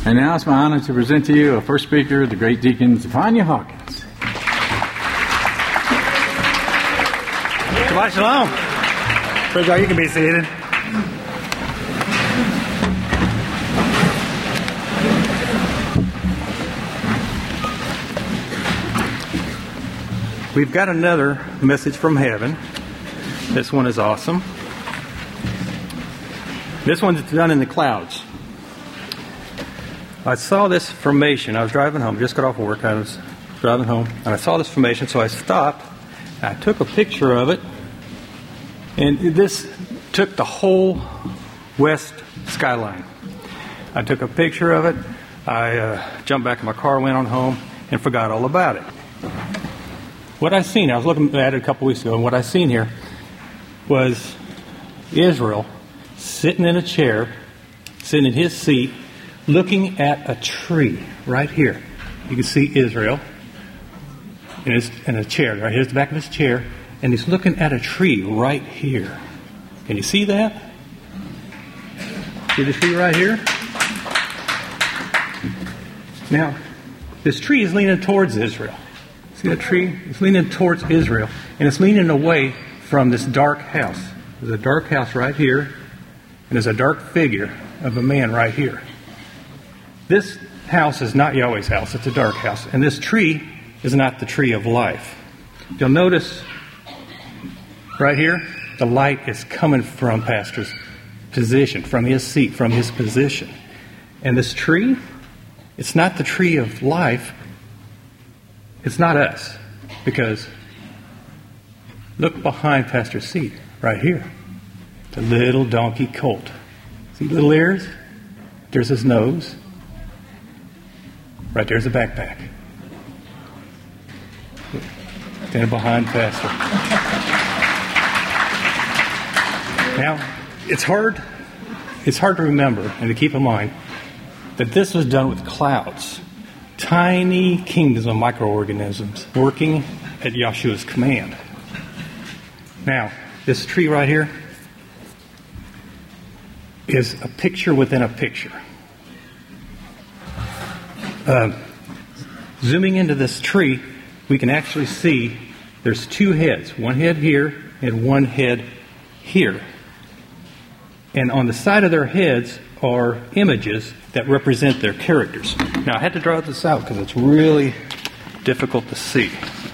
And now it's my honor to present to you our first speaker, the great deacon, Zephaniah Hawkins. Shabbat shalom. Praise God, you can be seated. We've got another message from heaven. This one is awesome. This one's done in the clouds. I saw this formation. I was driving home. Just got off work. I was driving home. And I saw this formation, so I stopped. I took a picture of it. And this took the whole west skyline. I took a picture of it. I jumped back in my car, went on home, and forgot all about it. What I seen, I was looking at it a couple weeks ago, and what I seen here was Israel sitting in a chair, sitting in his seat, looking at a tree right here. You can see Israel in a chair. Right here's the back of his chair, and he's looking at a tree right here. Can you see that? See the tree right here? Now, this tree is leaning towards Israel. See that tree? It's leaning towards Israel, and it's leaning away from this dark house. There's a dark house right here, and there's a dark figure of a man right here. This house is not Yahweh's house. It's a dark house. And this tree is not the tree of life. You'll notice right here, the light is coming from Pastor's position, from his seat, from his position. And this tree, it's not the tree of life. It's not us. Because look behind Pastor's seat, right here. The little donkey colt. See little ears? There's his nose. Right there's a backpack. Standing behind Pastor. Now, it's hard to remember and to keep in mind that this was done with clouds. Tiny kingdoms of microorganisms working at Yahshua's command. Now, this tree right here is a picture within a picture. Zooming into this tree, we can actually see there's two heads. One head here and one head here. And on the side of their heads are images that represent their characters. Now, I had to draw this out because it's really difficult to see.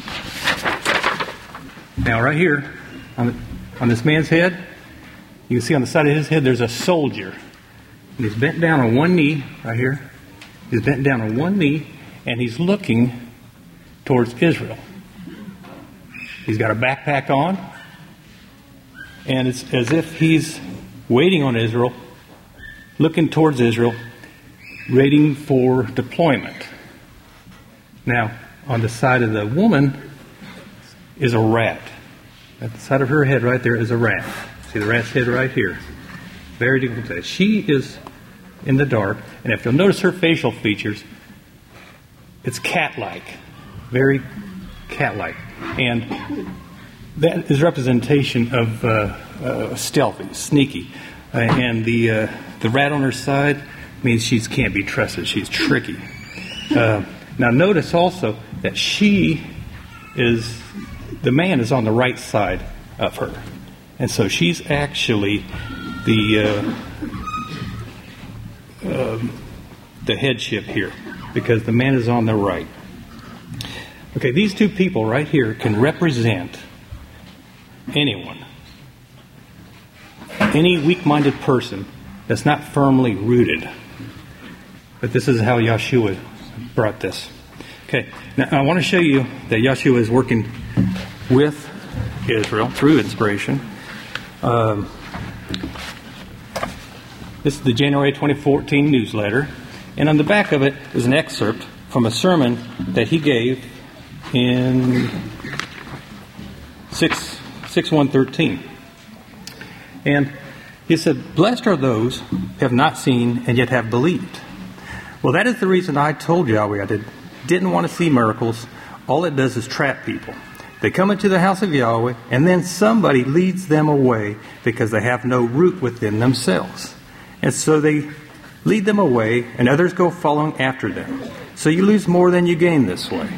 Now, right here, on this man's head, you can see on the side of his head there's a soldier. And he's bent down on one knee, right here. He's bent down on one knee, and he's looking towards Israel. He's got a backpack on, and it's as if he's waiting on Israel, looking towards Israel, waiting for deployment. Now, on the side of the woman is a rat. At the side of her head right there is a rat. See the rat's head right here. Very difficult to see. She is in the dark, and if you'll notice her facial features, it's cat-like, very cat-like, and that is representation of stealthy, sneaky, and the rat on her side means she can't be trusted. She's tricky. Now notice also that the man is on the right side of her, and so she's actually the headship here, because the man is on the right. Okay, these two people right here can represent anyone. Any weak-minded person that's not firmly rooted. But this is how Yahshua brought this. Okay, now I want to show you that Yahshua is working with Israel through inspiration. This is the January 2014 newsletter. And on the back of it is an excerpt from a sermon that he gave in 6/1/13. And he said, "Blessed are those who have not seen and yet have believed." Well, that is the reason I told Yahweh I didn't want to see miracles. All it does is trap people. They come into the house of Yahweh, and then somebody leads them away because they have no root within themselves. And so they lead them away, and others go following after them. So you lose more than you gain this way.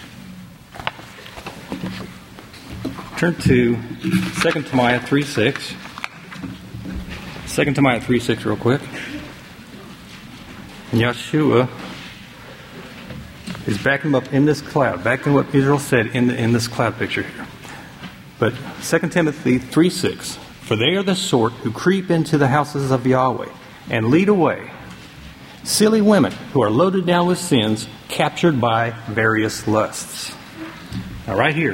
Turn to 2 Timothy 3:6. 2 Timothy 3:6 real quick. And Yeshua is backing them up in this cloud, backing what Israel said in this cloud picture here. But 2 Timothy 3:6, for they are the sort who creep into the houses of Yahweh and lead away silly women who are loaded down with sins, captured by various lusts. Now right here,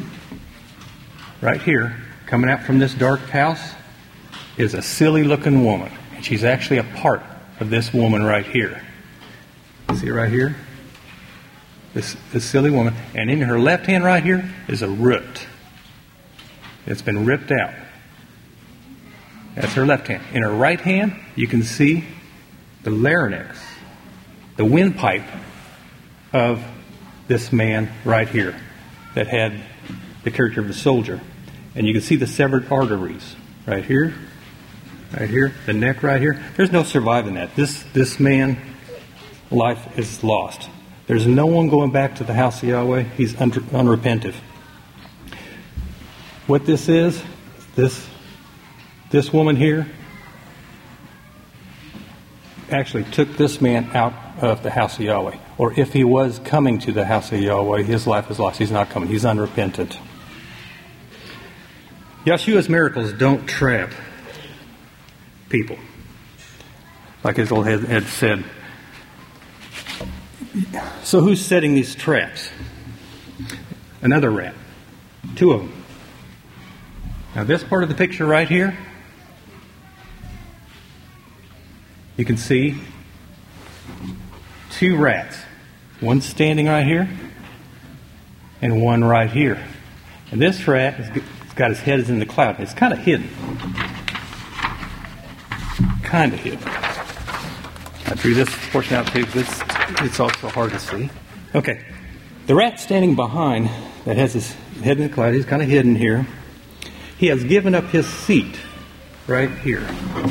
coming out from this dark house, is a silly looking woman. And she's actually a part of this woman right here. See it right here? This silly woman. And in her left hand right here is a root. It's been ripped out. That's her left hand. In her right hand, you can see the larynx, the windpipe of this man right here that had the character of a soldier. And you can see the severed arteries right here, the neck right here. There's no surviving that. This man, life is lost. There's no one going back to the house of Yahweh. He's unrepentant. What this is, this woman here actually took this man out of the house of Yahweh. Or if he was coming to the house of Yahweh, his life is lost. He's not coming. He's unrepentant. Yeshua's miracles don't trap people. Like Israel had said. So who's setting these traps? Another rat. Two of them. Now this part of the picture right here, you can see two rats. One standing right here and one right here. And this rat has got his head in the cloud. It's kind of hidden. I drew this portion out too because it's also hard to see. Okay. The rat standing behind that has his head in the cloud, he's kind of hidden here. He has given up his seat right here.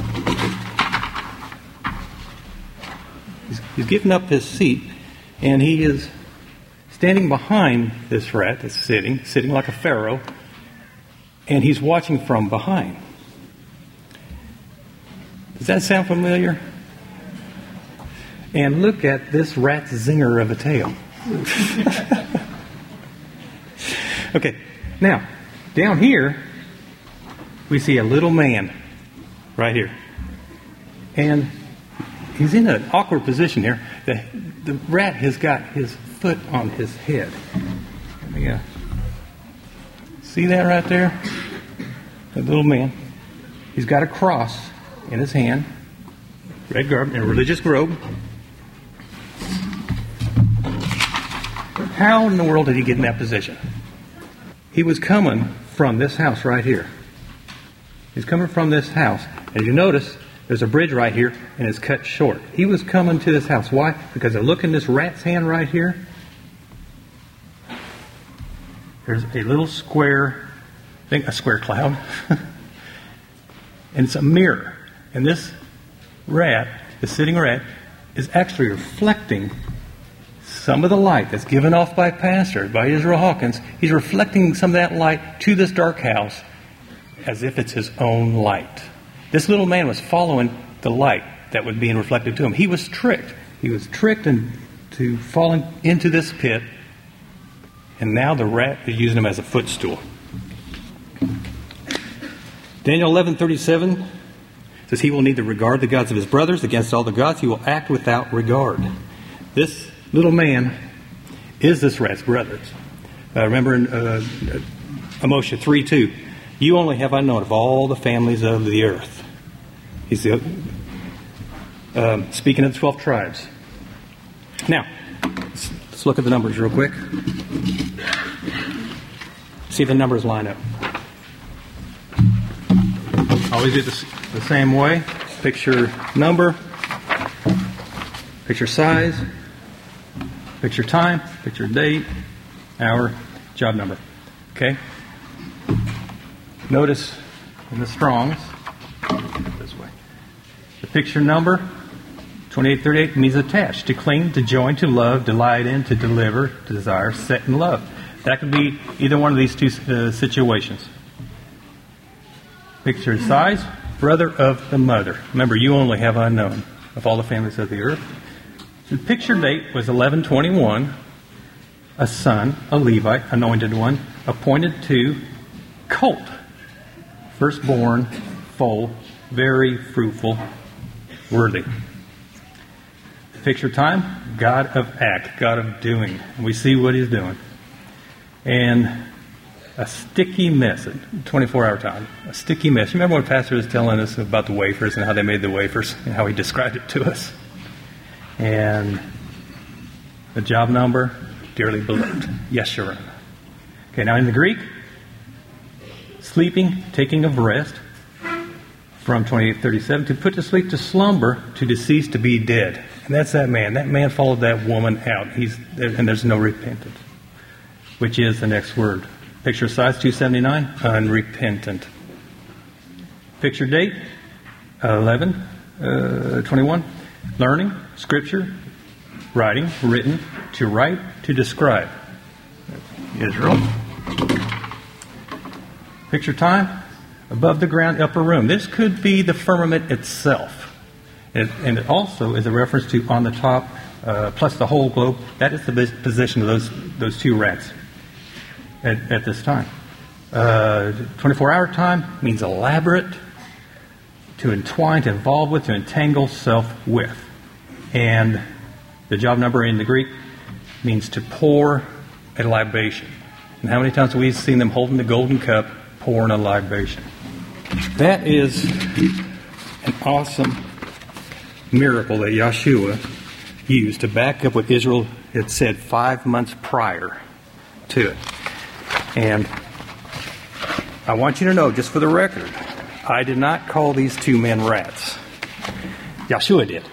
He's given up his seat, and he is standing behind this rat that's sitting like a pharaoh, and he's watching from behind. Does that sound familiar? And look at this rat's zinger of a tail. Okay, now, down here, we see a little man right here. And he's in an awkward position here. The rat has got his foot on his head. Yeah. See that right there? That little man. He's got a cross in his hand. Red garb and a religious robe. How in the world did he get in that position? He was coming from this house right here. He's coming from this house. As you notice, there's a bridge right here, and it's cut short. He was coming to this house. Why? Because I look in this rat's hand right here. There's a little square, I think a square cloud. And it's a mirror. And this rat, the sitting rat, is actually reflecting some of the light that's given off by Pastor, by Israel Hawkins. He's reflecting some of that light to this dark house as if it's his own light. This little man was following the light that was being reflected to him. He was tricked. He was tricked into falling into this pit, and now the rat is using him as a footstool. Daniel 11:37 says he will neither regard the gods of his brothers against all the gods. He will act without regard. This little man is this rat's brothers. Remember in Amos 3:2, you only have I known of all the families of the earth. He's speaking of the 12 tribes. Now, let's look at the numbers real quick. See if the numbers line up. Always do this the same way. Picture number, picture size, picture time, picture date, hour, job number. Okay? Notice in the Strongs, this way, the picture number 28:38 means attached, to cling, to join, to love, delight in, to deliver, to desire, set in love. That could be either one of these two situations. Picture size, brother of the mother. Remember, you only have unknown of all the families of the earth. The picture date was 11:21. A son, a Levite, anointed one, appointed to colt, firstborn, foal, very fruitful, worthy. Picture time, God of act, God of doing. We see what he's doing. And a sticky mess at 24-hour time. A sticky mess. Remember when Pastor was telling us about the wafers and how they made the wafers and how he described it to us? And the job number, dearly beloved, Yeshurun. Okay, now in the Greek, sleeping, taking of rest, from 28:37, to put to sleep, to slumber, to decease, to be dead. And that's that man. That man followed that woman out. And there's no repentance, which is the next word. Picture size 279, unrepentant. Picture date 11:21, learning, scripture, writing, written, to write, to describe. Israel. Picture time, above the ground, upper room. This could be the firmament itself. And it also is a reference to on the top, plus the whole globe. That is the position of those two rats at this time. 24-hour time means elaborate, to entwine, to involve with, to entangle self with. And the job number in the Greek means to pour a libation. And how many times have we seen them holding the golden cup, pouring a libation? That is an awesome miracle that Yeshua used to back up what Israel had said 5 months prior to it. And I want you to know, just for the record, I did not call these two men rats. Yeshua did.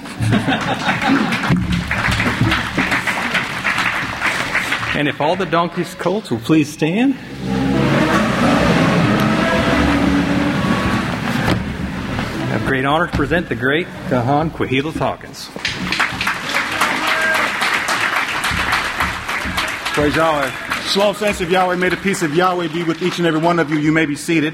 And if all the donkeys' colts will please stand. I have great honor to present the great Kahan Quahilas Hawkins. Praise Yahweh. Shalom, saints of Yahweh. May the peace of Yahweh be with each and every one of you. You may be seated.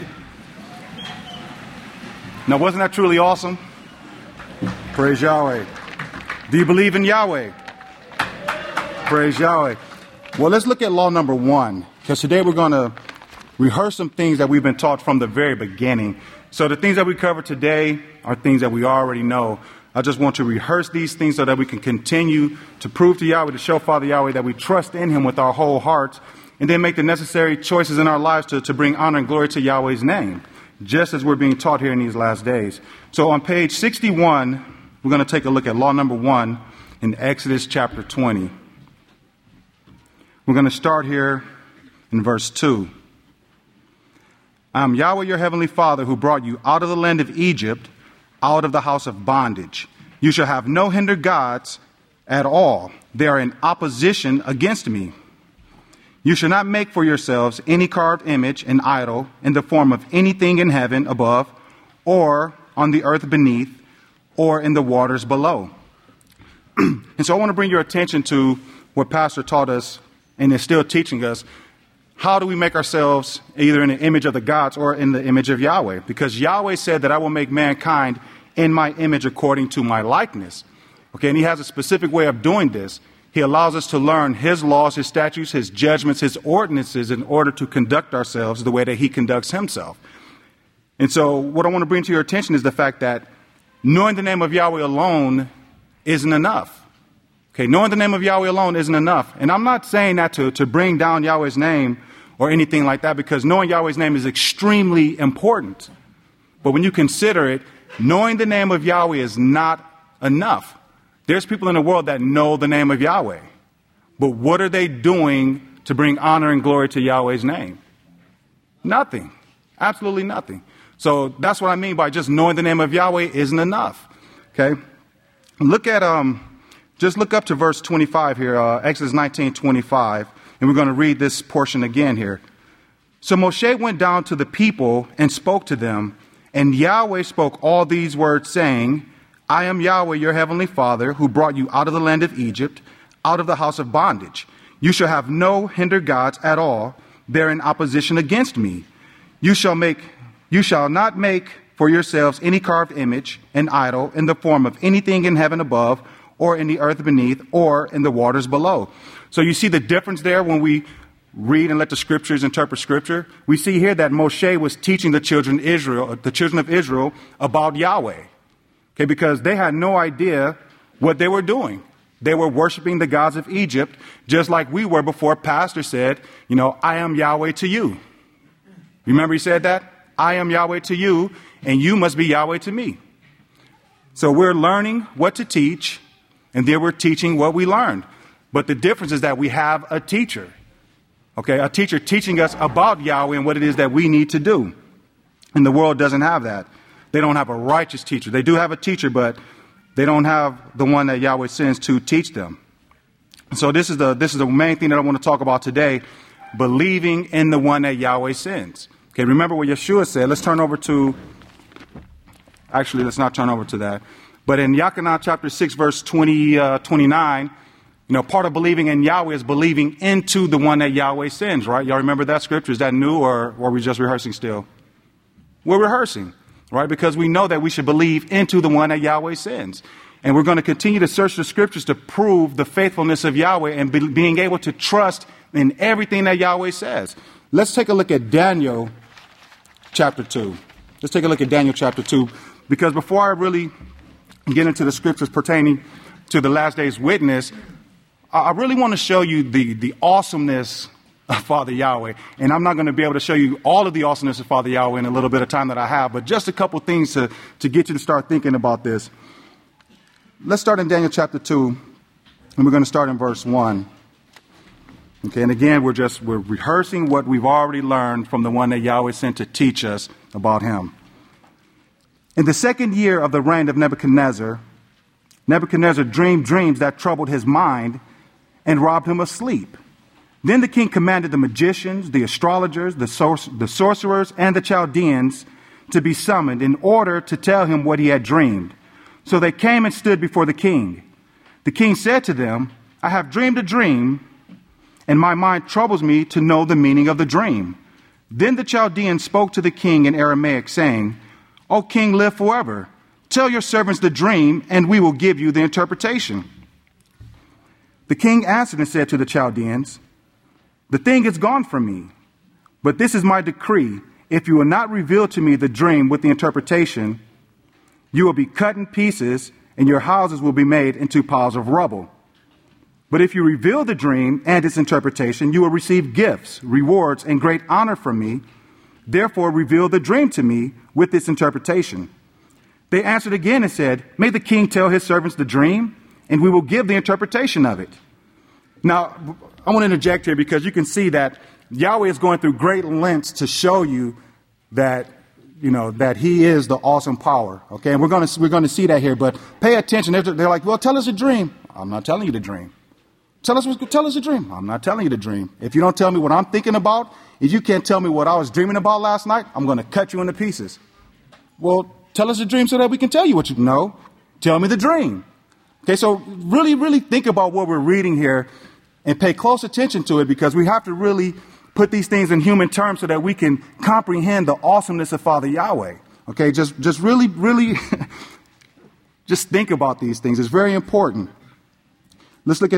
Now, wasn't that truly awesome? Praise Yahweh. Do you believe in Yahweh? Praise Yahweh. Well, let's look at law number 1, because today we're going to rehearse some things that we've been taught from the very beginning. So the things that we cover today are things that we already know. I just want to rehearse these things so that we can continue to prove to Yahweh, to show Father Yahweh that we trust in Him with our whole hearts, and then make the necessary choices in our lives to bring honor and glory to Yahweh's name, just as we're being taught here in these last days. So on page 61, we're going to take a look at law number 1 in Exodus chapter 20. We're going to start here in verse 2. I am Yahweh your heavenly Father who brought you out of the land of Egypt, out of the house of bondage. You shall have no hinder gods at all. They are in opposition against me. You shall not make for yourselves any carved image, an idol, in the form of anything in heaven above, or on the earth beneath, or in the waters below. And so I want to bring your attention to what Pastor taught us and is still teaching us. How do we make ourselves either in the image of the gods or in the image of Yahweh? Because Yahweh said that I will make mankind in my image according to my likeness. Okay, and He has a specific way of doing this. He allows us to learn His laws, His statutes, His judgments, His ordinances in order to conduct ourselves the way that He conducts Himself. And so what I want to bring to your attention is the fact that knowing the name of Yahweh alone isn't enough. Okay, knowing the name of Yahweh alone isn't enough. And I'm not saying that to bring down Yahweh's name or anything like that, because knowing Yahweh's name is extremely important. But when you consider it, knowing the name of Yahweh is not enough. There's people in the world that know the name of Yahweh. But what are they doing to bring honor and glory to Yahweh's name? Nothing. Absolutely nothing. So that's what I mean by just knowing the name of Yahweh isn't enough. Okay? Look at just look up to verse 25 here, Exodus 19:25, and we're going to read this portion again here. So Moshe went down to the people and spoke to them, and Yahweh spoke all these words, saying, I am Yahweh, your heavenly Father, who brought you out of the land of Egypt, out of the house of bondage. You shall have no hinder gods at all, bear in opposition against me. You shall not make for yourselves any carved image, an idol, in the form of anything in heaven above, or in the earth beneath, or in the waters below. So you see the difference there when we read and let the scriptures interpret scripture. We see here that Moshe was teaching the children of Israel about Yahweh. Okay, because they had no idea what they were doing. They were worshiping the gods of Egypt, just like we were before Pastor said, I am Yahweh to you. Remember he said that? I am Yahweh to you, and you must be Yahweh to me. So we're learning what to teach, and then we're teaching what we learned. But the difference is that we have a teacher. Okay, a teacher teaching us about Yahweh and what it is that we need to do. And the world doesn't have that. They don't have a righteous teacher. They do have a teacher, but they don't have the one that Yahweh sends to teach them. So this is the main thing that I want to talk about today, believing in the one that Yahweh sends. Okay, remember what Yeshua said. Let's not turn over to that. But in Yachanan chapter 6, verse 29, part of believing in Yahweh is believing into the one that Yahweh sends, right? Y'all remember that scripture? Is that new, or are we just rehearsing still? We're rehearsing, right? Because we know that we should believe into the one that Yahweh sends. And we're going to continue to search the scriptures to prove the faithfulness of Yahweh and being able to trust in everything that Yahweh says. Let's take a look at Daniel chapter 2. Let's take a look at Daniel chapter 2. Because before I really get into the scriptures pertaining to the last day's witness, I really want to show you the awesomeness of Father Yahweh. And I'm not going to be able to show you all of the awesomeness of Father Yahweh in a little bit of time that I have, but just a couple things to get you to start thinking about this. Let's start in Daniel chapter 2, and we're going to start in verse 1. Okay, and again, we're rehearsing what we've already learned from the one that Yahweh sent to teach us about him. In the second year of the reign of Nebuchadnezzar dreamed dreams that troubled his mind and robbed him of sleep. Then the king commanded the magicians, the astrologers, the sorcerers, and the Chaldeans to be summoned in order to tell him what he had dreamed. So they came and stood before the king. The king said to them, I have dreamed a dream, and my mind troubles me to know the meaning of the dream. Then the Chaldeans spoke to the king in Aramaic, saying, O king, live forever. Tell your servants the dream, and we will give you the interpretation. The king answered and said to the Chaldeans, the thing is gone from me, but this is my decree. If you will not reveal to me the dream with the interpretation, you will be cut in pieces, and your houses will be made into piles of rubble. But if you reveal the dream and its interpretation, you will receive gifts, rewards, and great honor from me. Therefore, reveal the dream to me with its interpretation. They answered again and said, may the king tell his servants the dream, and we will give the interpretation of it. Now, I want to interject here because you can see that Yahweh is going through great lengths to show you that, that he is the awesome power. Okay, and we're going to see that here, but pay attention. They're like, well, tell us a dream. I'm not telling you the dream. Tell us a dream. I'm not telling you the dream. If you don't tell me what I'm thinking about, if you can't tell me what I was dreaming about last night, I'm going to cut you into pieces. Well, tell us a dream so that we can tell you what you know. Tell me the dream. Okay, so really, really think about what we're reading here and pay close attention to it, because we have to really put these things in human terms so that we can comprehend the awesomeness of Father Yahweh. Okay, just really, really just think about these things. It's very important. Let's look at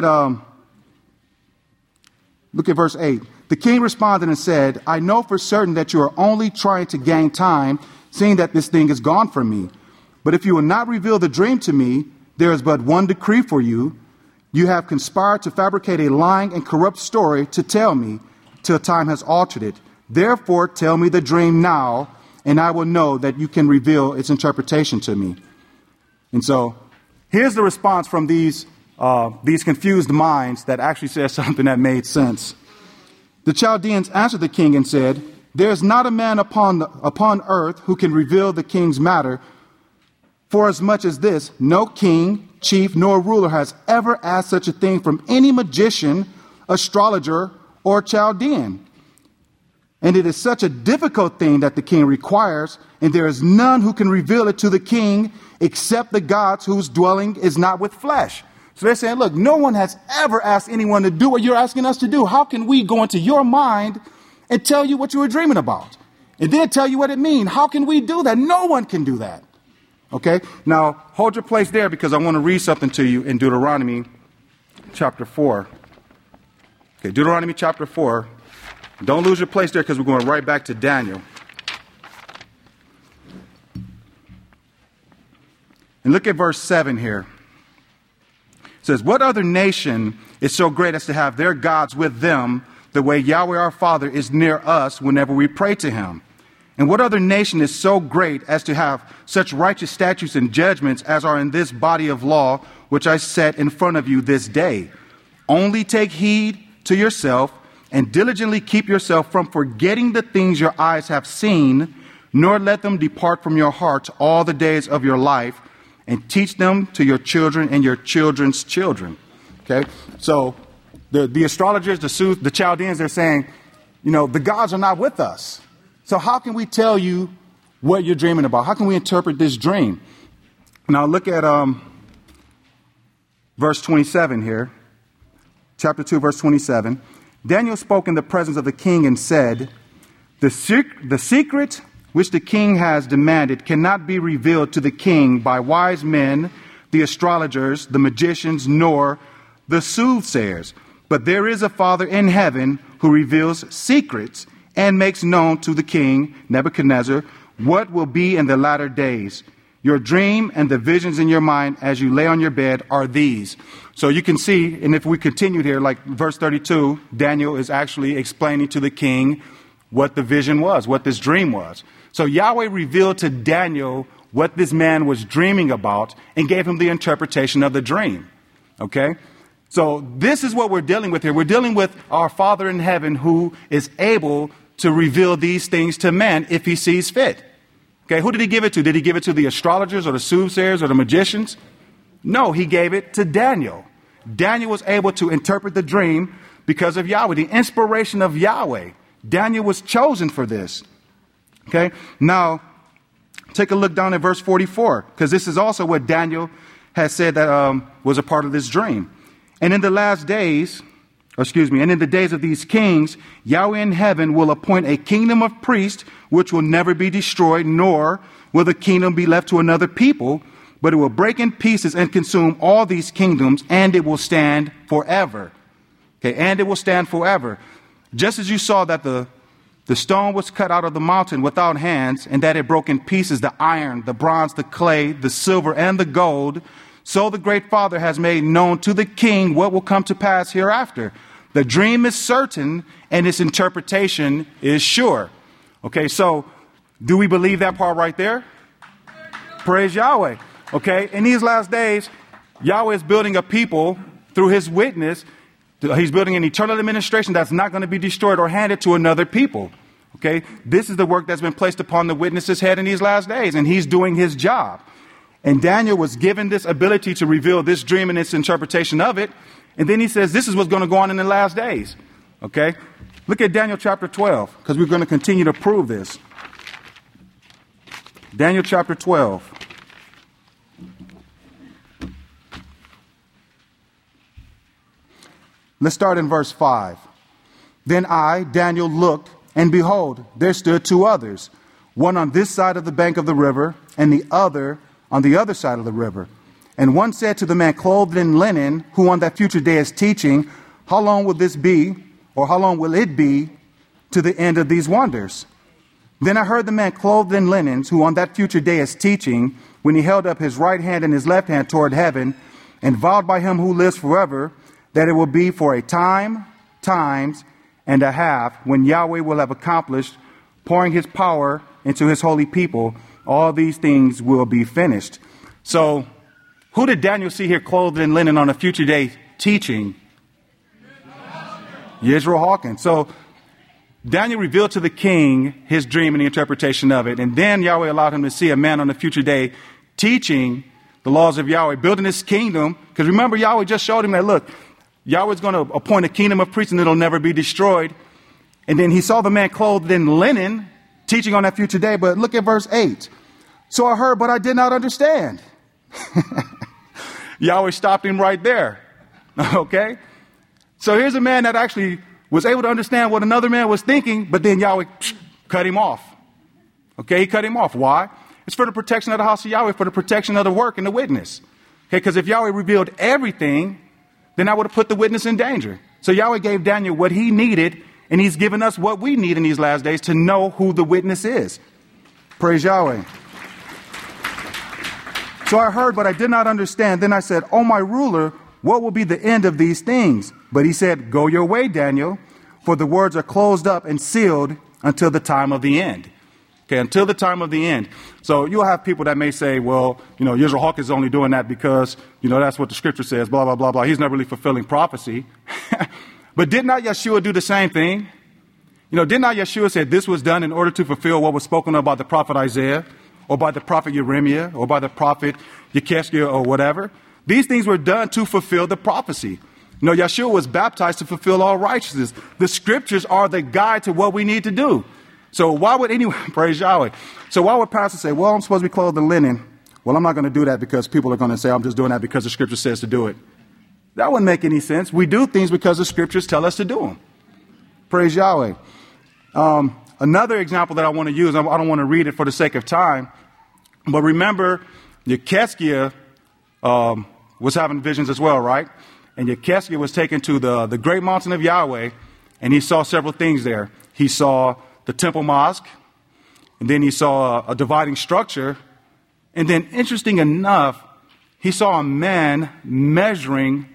verse 8. The king responded and said, I know for certain that you are only trying to gain time, seeing that this thing is gone from me. But if you will not reveal the dream to me, there is but one decree for you. You have conspired to fabricate a lying and corrupt story to tell me till time has altered it. Therefore, tell me the dream now, and I will know that you can reveal its interpretation to me. And so here's the response from these confused minds that actually says something that made sense. The Chaldeans answered the king and said, there is not a man upon earth who can reveal the king's matter. For as much as this, no king, chief, nor ruler has ever asked such a thing from any magician, astrologer, or Chaldean. And it is such a difficult thing that the king requires, and there is none who can reveal it to the king except the gods whose dwelling is not with flesh. So they're saying, look, no one has ever asked anyone to do what you're asking us to do. How can we go into your mind and tell you what you were dreaming about and then tell you what it means? How can we do that? No one can do that. Okay, now hold your place there because I want to read something to you in Deuteronomy chapter 4. Okay, Deuteronomy chapter 4. Don't lose your place there because we're going right back to Daniel. And look at verse 7 here. It says, what other nation is so great as to have their gods with them the way Yahweh our Father is near us whenever we pray to him? And what other nation is so great as to have such righteous statutes and judgments as are in this body of law, which I set in front of you this day? Only take heed to yourself and diligently keep yourself from forgetting the things your eyes have seen, nor let them depart from your heart all the days of your life, and teach them to your children and your children's children. Okay, so the astrologers, the Chaldeans, they're saying, the gods are not with us. So how can we tell you what you're dreaming about? How can we interpret this dream? Now look at verse 27 here. Chapter 2, verse 27. Daniel spoke in the presence of the king and said, the secret which the king has demanded cannot be revealed to the king by wise men, the astrologers, the magicians, nor the soothsayers. But there is a Father in heaven who reveals secrets and makes known to the king, Nebuchadnezzar, what will be in the latter days. Your dream and the visions in your mind as you lay on your bed are these. So you can see, and if we continue here, like verse 32, Daniel is actually explaining to the king what the vision was, what this dream was. So Yahweh revealed to Daniel what this man was dreaming about and gave him the interpretation of the dream. Okay? So this is what we're dealing with here. We're dealing with our Father in heaven who is able to reveal these things to man if he sees fit. Okay, who did he give it to? Did he give it to the astrologers or the soothsayers or the magicians? No, he gave it to Daniel. Daniel was able to interpret the dream because of Yahweh, the inspiration of Yahweh. Daniel was chosen for this. Okay, now take a look down at verse 44, because this is also what Daniel has said that was a part of this dream. And in the days of these kings, Yahweh in heaven will appoint a kingdom of priests which will never be destroyed, nor will the kingdom be left to another people, but it will break in pieces and consume all these kingdoms, and it will stand forever. Okay, and it will stand forever. Just as you saw that the stone was cut out of the mountain without hands, and that it broke in pieces the iron, the bronze, the clay, the silver, and the gold, so the great Father has made known to the king what will come to pass hereafter. The dream is certain, and its interpretation is sure. Okay, so do we believe that part right there? Praise Yahweh. Okay, in these last days, Yahweh is building a people through his witness. He's building an eternal administration that's not going to be destroyed or handed to another people. Okay, this is the work that's been placed upon the witness's head in these last days, and he's doing his job. And Daniel was given this ability to reveal this dream and its interpretation of it. And then he says, this is what's going to go on in the last days. Okay, look at Daniel chapter 12, because we're going to continue to prove this. Daniel chapter 12. Let's start in verse 5. Then I, Daniel, looked, and behold, there stood two others, one on this side of the bank of the river, and the other on the other side of the river. And one said to the man clothed in linen, who on that future day is teaching, how long will this be, or how long will it be, to the end of these wonders? Then I heard the man clothed in linens, who on that future day is teaching, when he held up his right hand and his left hand toward heaven, and vowed by him who lives forever, that it will be for a time, times, and a half, when Yahweh will have accomplished, pouring his power into his holy people, all these things will be finished. So, who did Daniel see here clothed in linen on a future day teaching? Yisrael Hawkins. So, Daniel revealed to the king his dream and the interpretation of it. And then Yahweh allowed him to see a man on a future day teaching the laws of Yahweh, building his kingdom. Because remember, Yahweh just showed him that, look, Yahweh's going to appoint a kingdom of priests and it'll never be destroyed. And then he saw the man clothed in linen, teaching on that future day. But look at verse 8. So I heard, but I did not understand. Yahweh stopped him right there. Okay? So here's a man that actually was able to understand what another man was thinking, but then Yahweh cut him off. Okay, he cut him off. Why? It's for the protection of the house of Yahweh, for the protection of the work and the witness. Okay, because if Yahweh revealed everything, then I would have put the witness in danger. So Yahweh gave Daniel what he needed, and he's given us what we need in these last days to know who the witness is. Praise Yahweh. So I heard, but I did not understand. Then I said, "Oh, my ruler, what will be the end of these things?" But he said, "Go your way, Daniel, for the words are closed up and sealed until the time of the end." Okay, until the time of the end. So you'll have people that may say, well, Yisrael Hawkins is only doing that because, that's what the scripture says, blah, blah, blah, blah. He's not really fulfilling prophecy. But did not Yeshua do the same thing? Did not Yeshua say this was done in order to fulfill what was spoken about the prophet Isaiah, or by the prophet Jeremiah, or by the prophet Yechezkel, or whatever? These things were done to fulfill the prophecy. Yeshua was baptized to fulfill all righteousness. The scriptures are the guide to what we need to do. So why would anyone, praise Yahweh. So why would pastors say, well, I'm supposed to be clothed in linen? Well, I'm not going to do that because people are going to say I'm just doing that because the scripture says to do it. That wouldn't make any sense. We do things because the scriptures tell us to do them. Praise Yahweh. Another example that I want to use, I don't want to read it for the sake of time, but remember Yechezkel was having visions as well, right? And Yechezkel was taken to the great mountain of Yahweh, and he saw several things there. He saw the temple mosque, and then he saw a dividing structure, and then, interesting enough, he saw a man measuring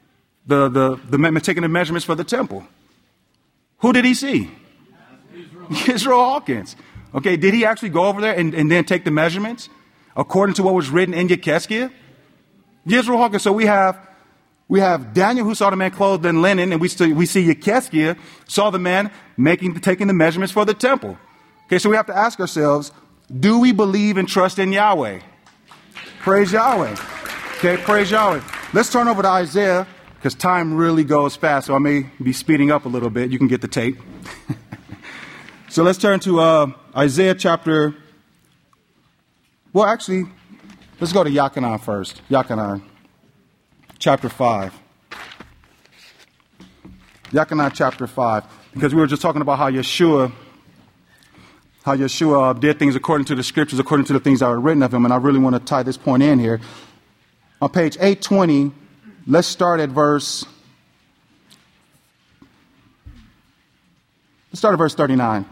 taking the measurements for the temple. Who did he see? Yisrael Hawkins. Okay, did he actually go over there and then take the measurements according to what was written in Yechezkel? Yisrael Hawkins. So we have Daniel, who saw the man clothed in linen, and we see Yechezkel saw the man taking the measurements for the temple. Okay, so we have to ask ourselves, do we believe and trust in Yahweh? Praise Yahweh. Okay, praise Yahweh. Let's turn over to Isaiah, because time really goes fast, so I may be speeding up a little bit. You can get the tape. So let's turn to Isaiah chapter... Well, actually, let's go to Yachanan first. Yachanan. Chapter 5. Yachanan chapter 5. Because we were just talking about how Yeshua did things according to the scriptures, according to the things that were written of him. And I really want to tie this point in here. On page 820, let's start at verse 39.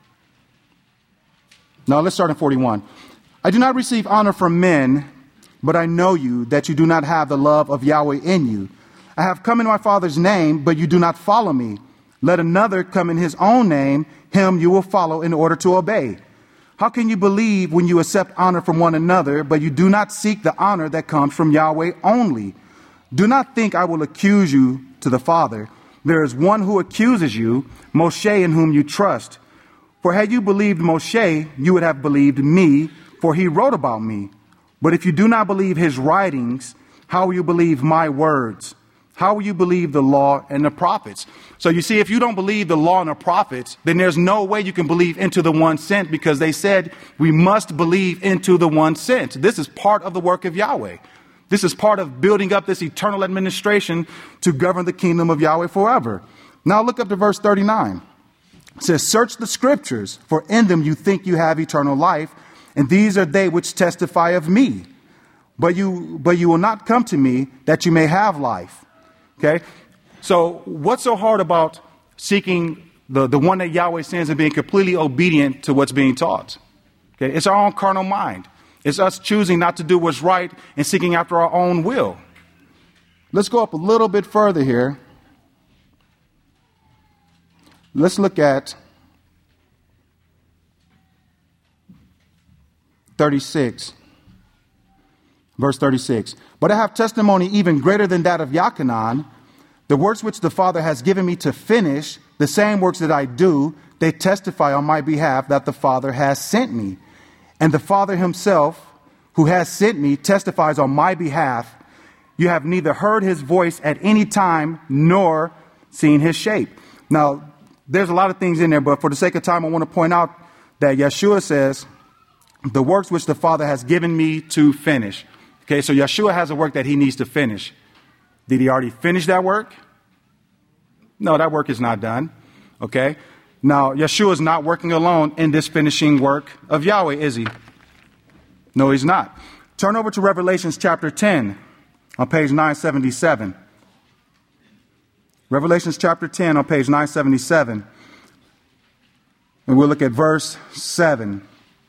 No, let's start at 41. I do not receive honor from men, but I know you, that you do not have the love of Yahweh in you. I have come in my Father's name, but you do not follow me. Let another come in his own name, him you will follow in order to obey. How can you believe when you accept honor from one another, but you do not seek the honor that comes from Yahweh only? Do not think I will accuse you to the Father. There is one who accuses you, Moshe, in whom you trust. For had you believed Moshe, you would have believed me, for he wrote about me. But if you do not believe his writings, how will you believe my words? How will you believe the law and the prophets? So you see, if you don't believe the law and the prophets, then there's no way you can believe into the one sent, because they said we must believe into the one sent. This is part of the work of Yahweh. This is part of building up this eternal administration to govern the kingdom of Yahweh forever. Now look up to verse 39. It says, search the scriptures, for in them you think you have eternal life, and these are they which testify of me. But you will not come to me that you may have life. Okay? So what's so hard about seeking the one that Yahweh sends and being completely obedient to what's being taught? Okay? It's our own carnal mind. It's us choosing not to do what's right and seeking after our own will. Let's go up a little bit further here. Let's look at 36. Verse 36. But I have testimony even greater than that of Yachanan. The works which the Father has given me to finish, the same works that I do, they testify on my behalf that the Father has sent me. And the Father himself, who has sent me, testifies on my behalf. You have neither heard his voice at any time nor seen his shape. Now, there's a lot of things in there, but for the sake of time, I want to point out that Yeshua says, the works which the Father has given me to finish. Okay, so Yeshua has a work that he needs to finish. Did he already finish that work? No, that work is not done. Okay, now Yeshua is not working alone in this finishing work of Yahweh, is he? No, he's not. Turn over to Revelations chapter 10 on page 977. Revelations chapter 10 on page 977. And we'll look at verse 7.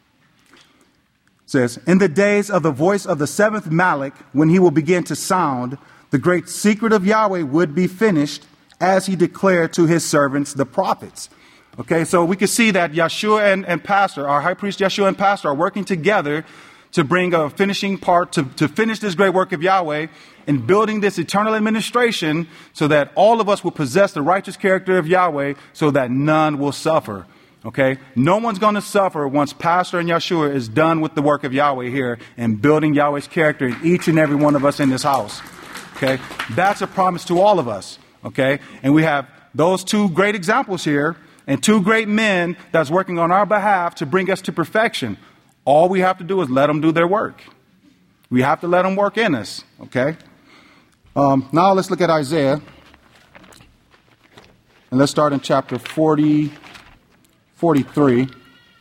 It says, in the days of the voice of the seventh Malach, when he will begin to sound, the great secret of Yahweh would be finished, as he declared to his servants, the prophets. Okay, so we can see that Yeshua and Pastor, our high priest Yeshua and Pastor, are working together to bring a finishing part, to finish this great work of Yahweh and building this eternal administration so that all of us will possess the righteous character of Yahweh so that none will suffer. Okay, no one's going to suffer once Pastor and Yeshua is done with the work of Yahweh here and building Yahweh's character in each and every one of us in this house. Okay, that's a promise to all of us. Okay, and we have those two great examples here and two great men that's working on our behalf to bring us to perfection. All we have to do is let them do their work. We have to let them work in us. Okay, now let's look at Isaiah. And let's start in chapter 43.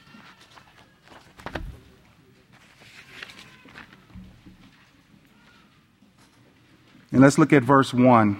And let's look at verse 1.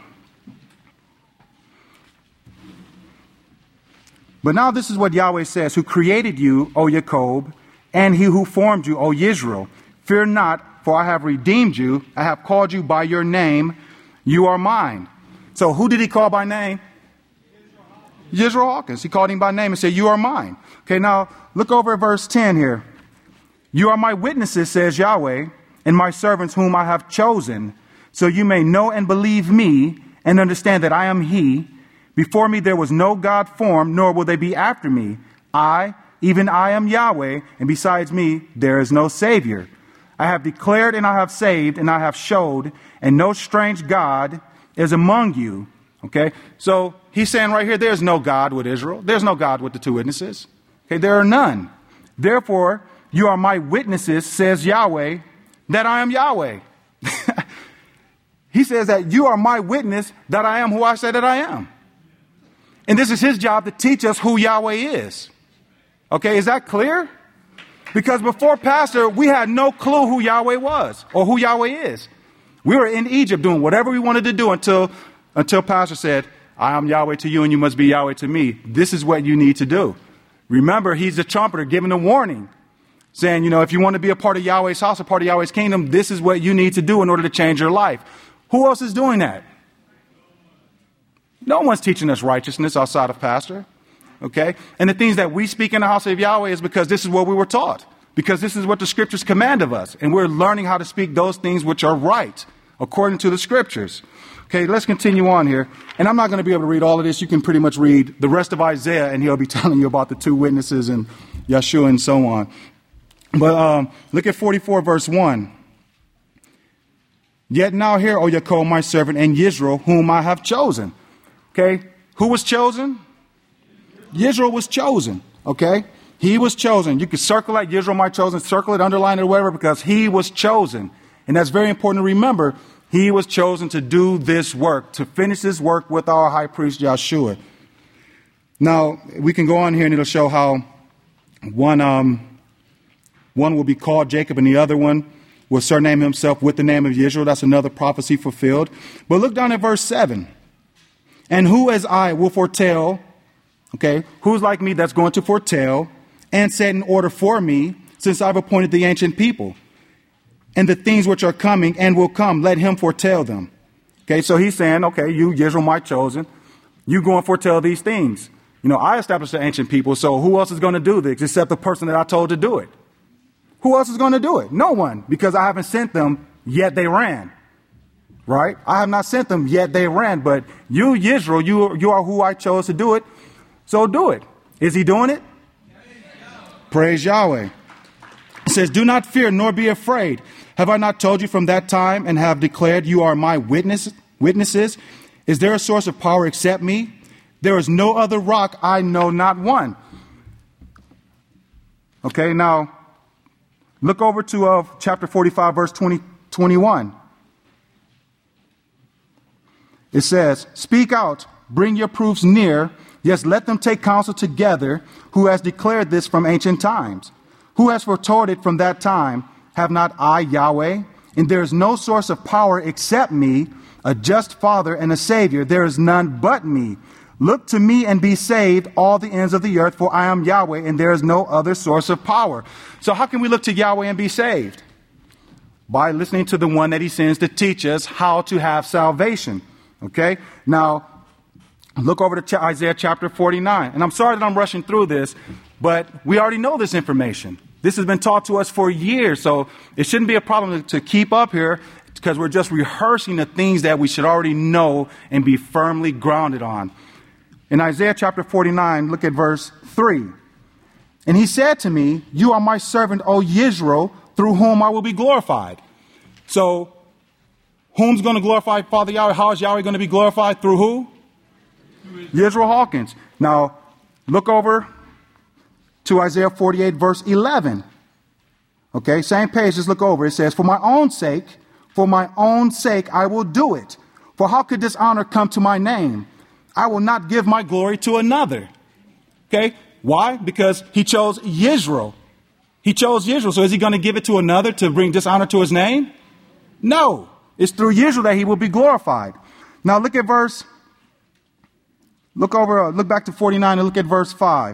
But now this is what Yahweh says, who created you, O Jacob, and he who formed you, O Israel. Fear not, for I have redeemed you. I have called you by your name. You are mine. So who did he call by name? Israel Hawkins. He called him by name and said, you are mine. Okay, now look over at verse 10 here. You are my witnesses, says Yahweh, and my servants whom I have chosen, so you may know and believe me and understand that I am he. Before me there was no God formed, nor will they be after me. Even I am Yahweh, and besides me there is no Savior. I have declared and I have saved and I have showed, and no strange God is among you. Okay, so he's saying right here, there's no God with Israel. There's no God with the two witnesses. Okay, there are none. Therefore, you are my witnesses, says Yahweh, that I am Yahweh. He says that you are my witness that I am who I say that I am. And this is his job to teach us who Yahweh is. Okay, is that clear? Because before Pastor, we had no clue who Yahweh was or who Yahweh is. We were in Egypt doing whatever we wanted to do until Pastor said, I am Yahweh to you and you must be Yahweh to me. This is what you need to do. Remember, he's the trumpeter giving a warning, saying, if you want to be a part of Yahweh's house, a part of Yahweh's kingdom, this is what you need to do in order to change your life. Who else is doing that? No one's teaching us righteousness outside of Pastor. Okay? And the things that we speak in the house of Yahweh is because this is what we were taught. Because this is what the scriptures command of us. And we're learning how to speak those things which are right according to the scriptures. Okay, let's continue on here. And I'm not going to be able to read all of this. You can pretty much read the rest of Isaiah and he'll be telling you about the two witnesses and Yeshua and so on. But look at 44 verse 1. Yet now hear, O Jacob, my servant, and Israel, whom I have chosen. Okay, who was chosen? Israel was chosen. Okay, he was chosen. You could circle that, Israel, my chosen, circle it, underline it, or whatever, because he was chosen. And that's very important to remember. He was chosen to do this work, to finish this work with our high priest Yeshua. Now, we can go on here and it'll show how one will be called Jacob and the other one will surname himself with the name of Israel. That's another prophecy fulfilled. But look down at verse 7. And who as I will foretell, okay, who's like me that's going to foretell and set in order for me, since I've appointed the ancient people. And the things which are coming and will come, let him foretell them. Okay, so he's saying, okay, you, Israel, my chosen, you go and foretell these things. I established the ancient people, so who else is going to do this except the person that I told to do it? Who else is going to do it? No one, because I haven't sent them, yet they ran. Right? I have not sent them, yet they ran. But you, Israel, you are who I chose to do it, so do it. Is he doing it? Praise Yahweh. It says, do not fear nor be afraid. Have I not told you from that time and have declared you are my witnesses? Is there a source of power except me? There is no other rock, I know not one. Okay, now look over to chapter 45, verse 21. It says, speak out, bring your proofs near. Yes, let them take counsel together. Who has declared this from ancient times? Who has foretold it from that time? Have not I, Yahweh? And there is no source of power except me, a just Father and a Savior. There is none but me. Look to me and be saved, all the ends of the earth, for I am Yahweh, and there is no other source of power. So how can we look to Yahweh and be saved? By listening to the one that he sends to teach us how to have salvation. Okay? Now, look over to Isaiah chapter 49. And I'm sorry that I'm rushing through this, but we already know this information. This has been taught to us for years, so it shouldn't be a problem to keep up here because we're just rehearsing the things that we should already know and be firmly grounded on. In Isaiah chapter 49, look at verse 3. And he said to me, you are my servant, O Yisro, through whom I will be glorified. So, whom's going to glorify Father Yahweh? How is Yahweh going to be glorified? Through who? Yisro Hawkins. Now, look over to Isaiah 48, verse 11. Okay, same page, just look over. It says, for my own sake, I will do it. For how could dishonor come to my name? I will not give my glory to another. Okay, why? Because he chose Yisro. He chose Yisro. So is he going to give it to another to bring dishonor to his name? No. It's through Yisro that he will be glorified. Now look at look back to 49 and look at verse 5.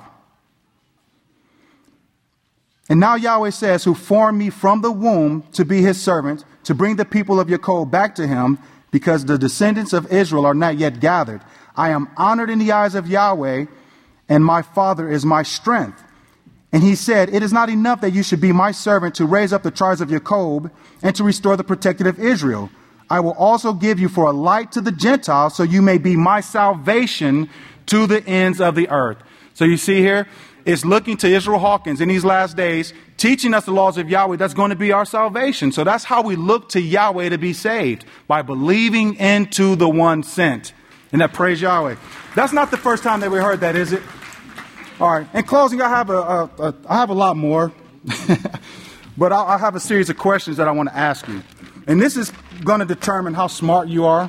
And now Yahweh says, who formed me from the womb to be his servant, to bring the people of Yaakov back to him, because the descendants of Israel are not yet gathered. I am honored in the eyes of Yahweh, and my Father is my strength. And he said, it is not enough that you should be my servant to raise up the tribes of Jacob and to restore the protected of Israel. I will also give you for a light to the Gentiles, so you may be my salvation to the ends of the earth. So you see here, it's looking to Israel Hawkins in these last days, teaching us the laws of Yahweh. That's going to be our salvation. So that's how we look to Yahweh to be saved, by believing into the one sent. And that praise Yahweh. That's not the first time that we heard that, is it? All right. In closing, I have a lot more, but I have a series of questions that I want to ask you. And this is going to determine how smart you are.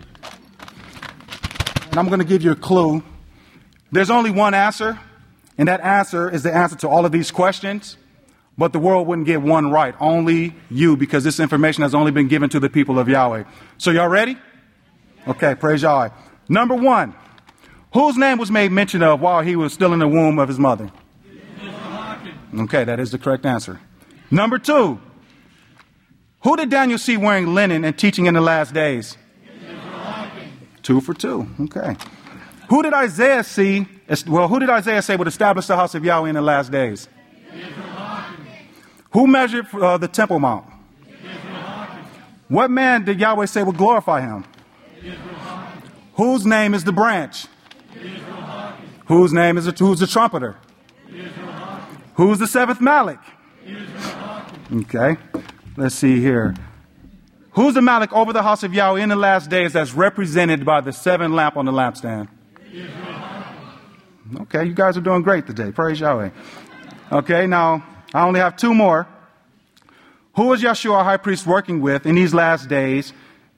And I'm going to give you a clue. There's only one answer, and that answer is the answer to all of these questions. But the world wouldn't get one right. Only you, because this information has only been given to the people of Yahweh. So y'all ready? Okay, praise Yahweh. Number one, whose name was made mention of while he was still in the womb of his mother? Okay, that is the correct answer. Number two, who did Daniel see wearing linen and teaching in the last days? 2 for 2. Okay. Who did Isaiah see? Well, who did Isaiah say would establish the house of Yahweh in the last days? Who measured the Temple Mount? What man did Yahweh say would glorify him? Whose name is the branch? Whose name is who's the trumpeter? Who's the seventh Malach? Okay, let's see here. Who's the Malach over the house of Yahweh in the last days that's represented by the 7 lamp on the lampstand? Okay, you guys are doing great today. Praise Yahweh. Okay, now I only have 2 more. Who is Yeshua, our high priest, working with in these last days?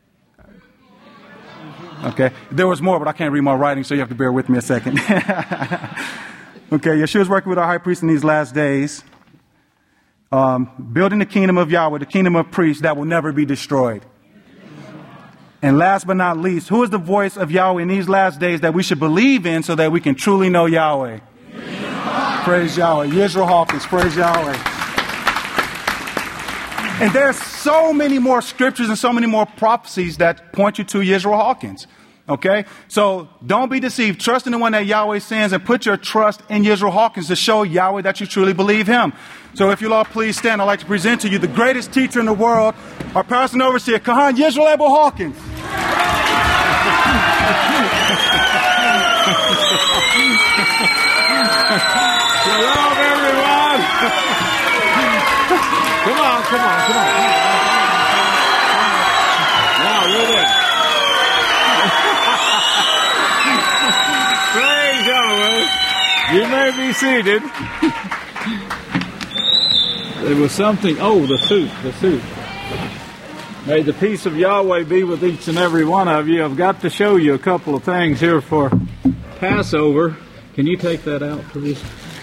Okay, there was more, but I can't read my writing, so you have to bear with me a second. Okay, Yeshua's working with our high priest in these last days, building the kingdom of Yahweh, the kingdom of priests that will never be destroyed. And last but not least, who is the voice of Yahweh in these last days that we should believe in so that we can truly know Yahweh? Praise Yahweh. Yisro Hawkins, praise Yahweh. And there's so many more scriptures and so many more prophecies that point you to Yisro Hawkins. Okay? So don't be deceived. Trust in the one that Yahweh sends and put your trust in Yisro Hawkins to show Yahweh that you truly believe him. So if you'll all please stand, I'd like to present to you the greatest teacher in the world, our pastor and overseer, Kahan Yisro Abel Hawkins. Shalom, everyone. Come on. Now, you're there. may be seated. There was something, the suit. May the peace of Yahweh be with each and every one of you. I've got to show you a couple of things here for Passover. Can you take that out, please?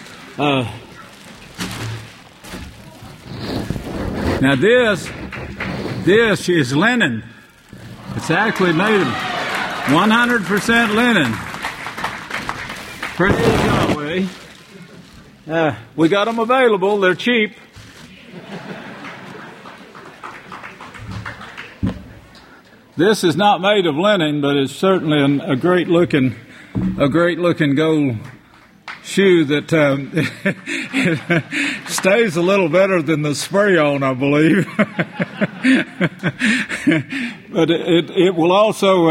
Now this is linen. It's actually made of 100% linen. Praise Yahweh. We got them available. They're cheap. This is not made of linen, but it's certainly a great looking gold shoe that stays a little better than the spray on, I believe. But it will also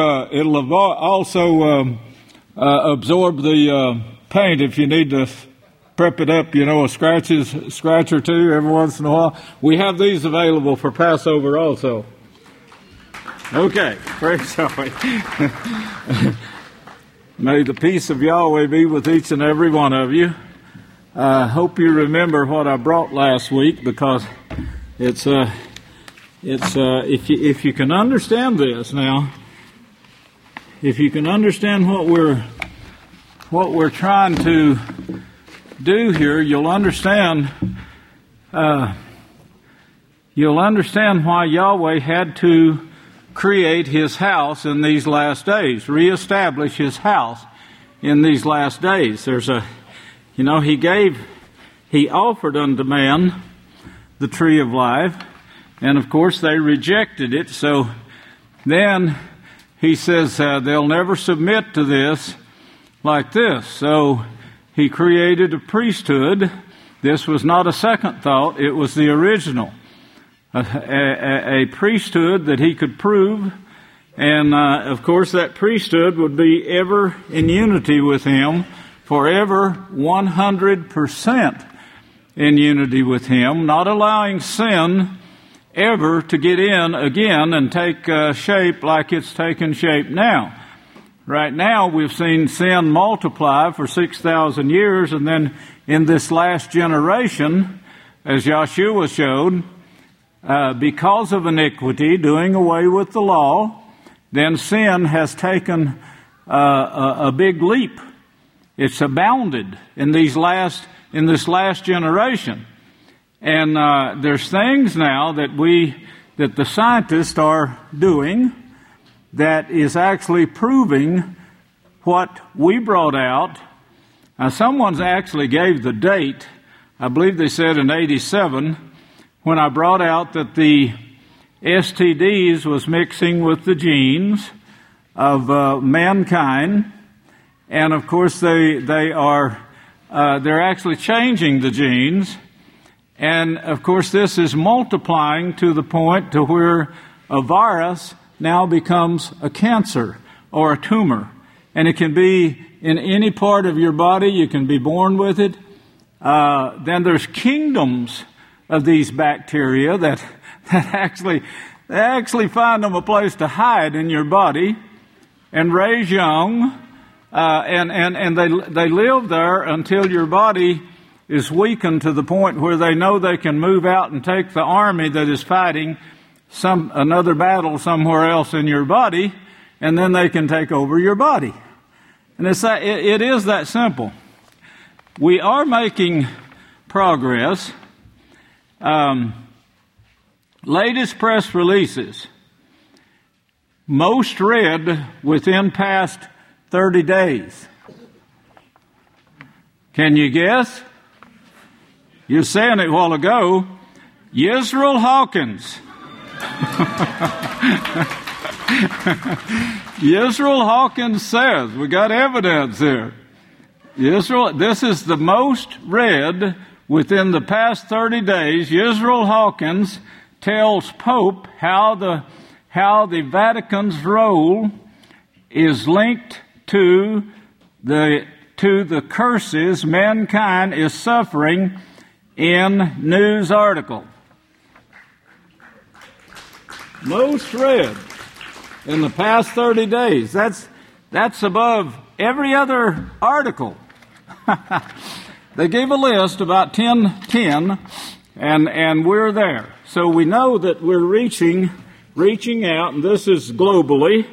absorb the paint if you need to prep it up. A scratch or two every once in a while. We have these available for Passover also. Okay, praise Yahweh. May the peace of Yahweh be with each and every one of you. I hope you remember what I brought last week, because if you can understand this now, if you can understand what we're trying to do here, you'll understand why Yahweh had to create His house in these last days, reestablish His house in these last days. He offered unto man the tree of life, and of course they rejected it. So then He says they'll never submit to this like this. So He created a priesthood. This was not a second thought, it was the original. A priesthood that He could prove, and of course that priesthood would be ever in unity with Him, forever 100% in unity with Him, not allowing sin ever to get in again and take shape like it's taken shape now. Right now we've seen sin multiply for 6,000 years, and then in this last generation, as Yahshua showed, because of iniquity, doing away with the law, then sin has taken a big leap. It's abounded in this last generation, and there's things now that the scientists are doing that is actually proving what we brought out. Now, someone's actually gave the date. I believe they said in '87. When I brought out that the STDs was mixing with the genes of mankind, and of course they're actually changing the genes, and of course this is multiplying to the point to where a virus now becomes a cancer or a tumor, and it can be in any part of your body. You can be born with it. Then there's kingdoms of these bacteria that actually find them a place to hide in your body and raise young, and they live there until your body is weakened to the point where they know they can move out and take the army that is fighting another battle somewhere else in your body, and then they can take over your body. And it is that simple. We are making progress. Latest press releases, most read within past 30 days. Can you guess? You were saying it a while ago. Yisrael Hawkins. Yisrael Hawkins says, we got evidence here. This is the most read within the past 30 days. Yisrael Hawkins tells Pope how the Vatican's role is linked to the curses mankind is suffering in news article. Most read in the past 30 days. That's above every other article. They gave a list about 10, and we're there. So we know that we're reaching out, and this is globally.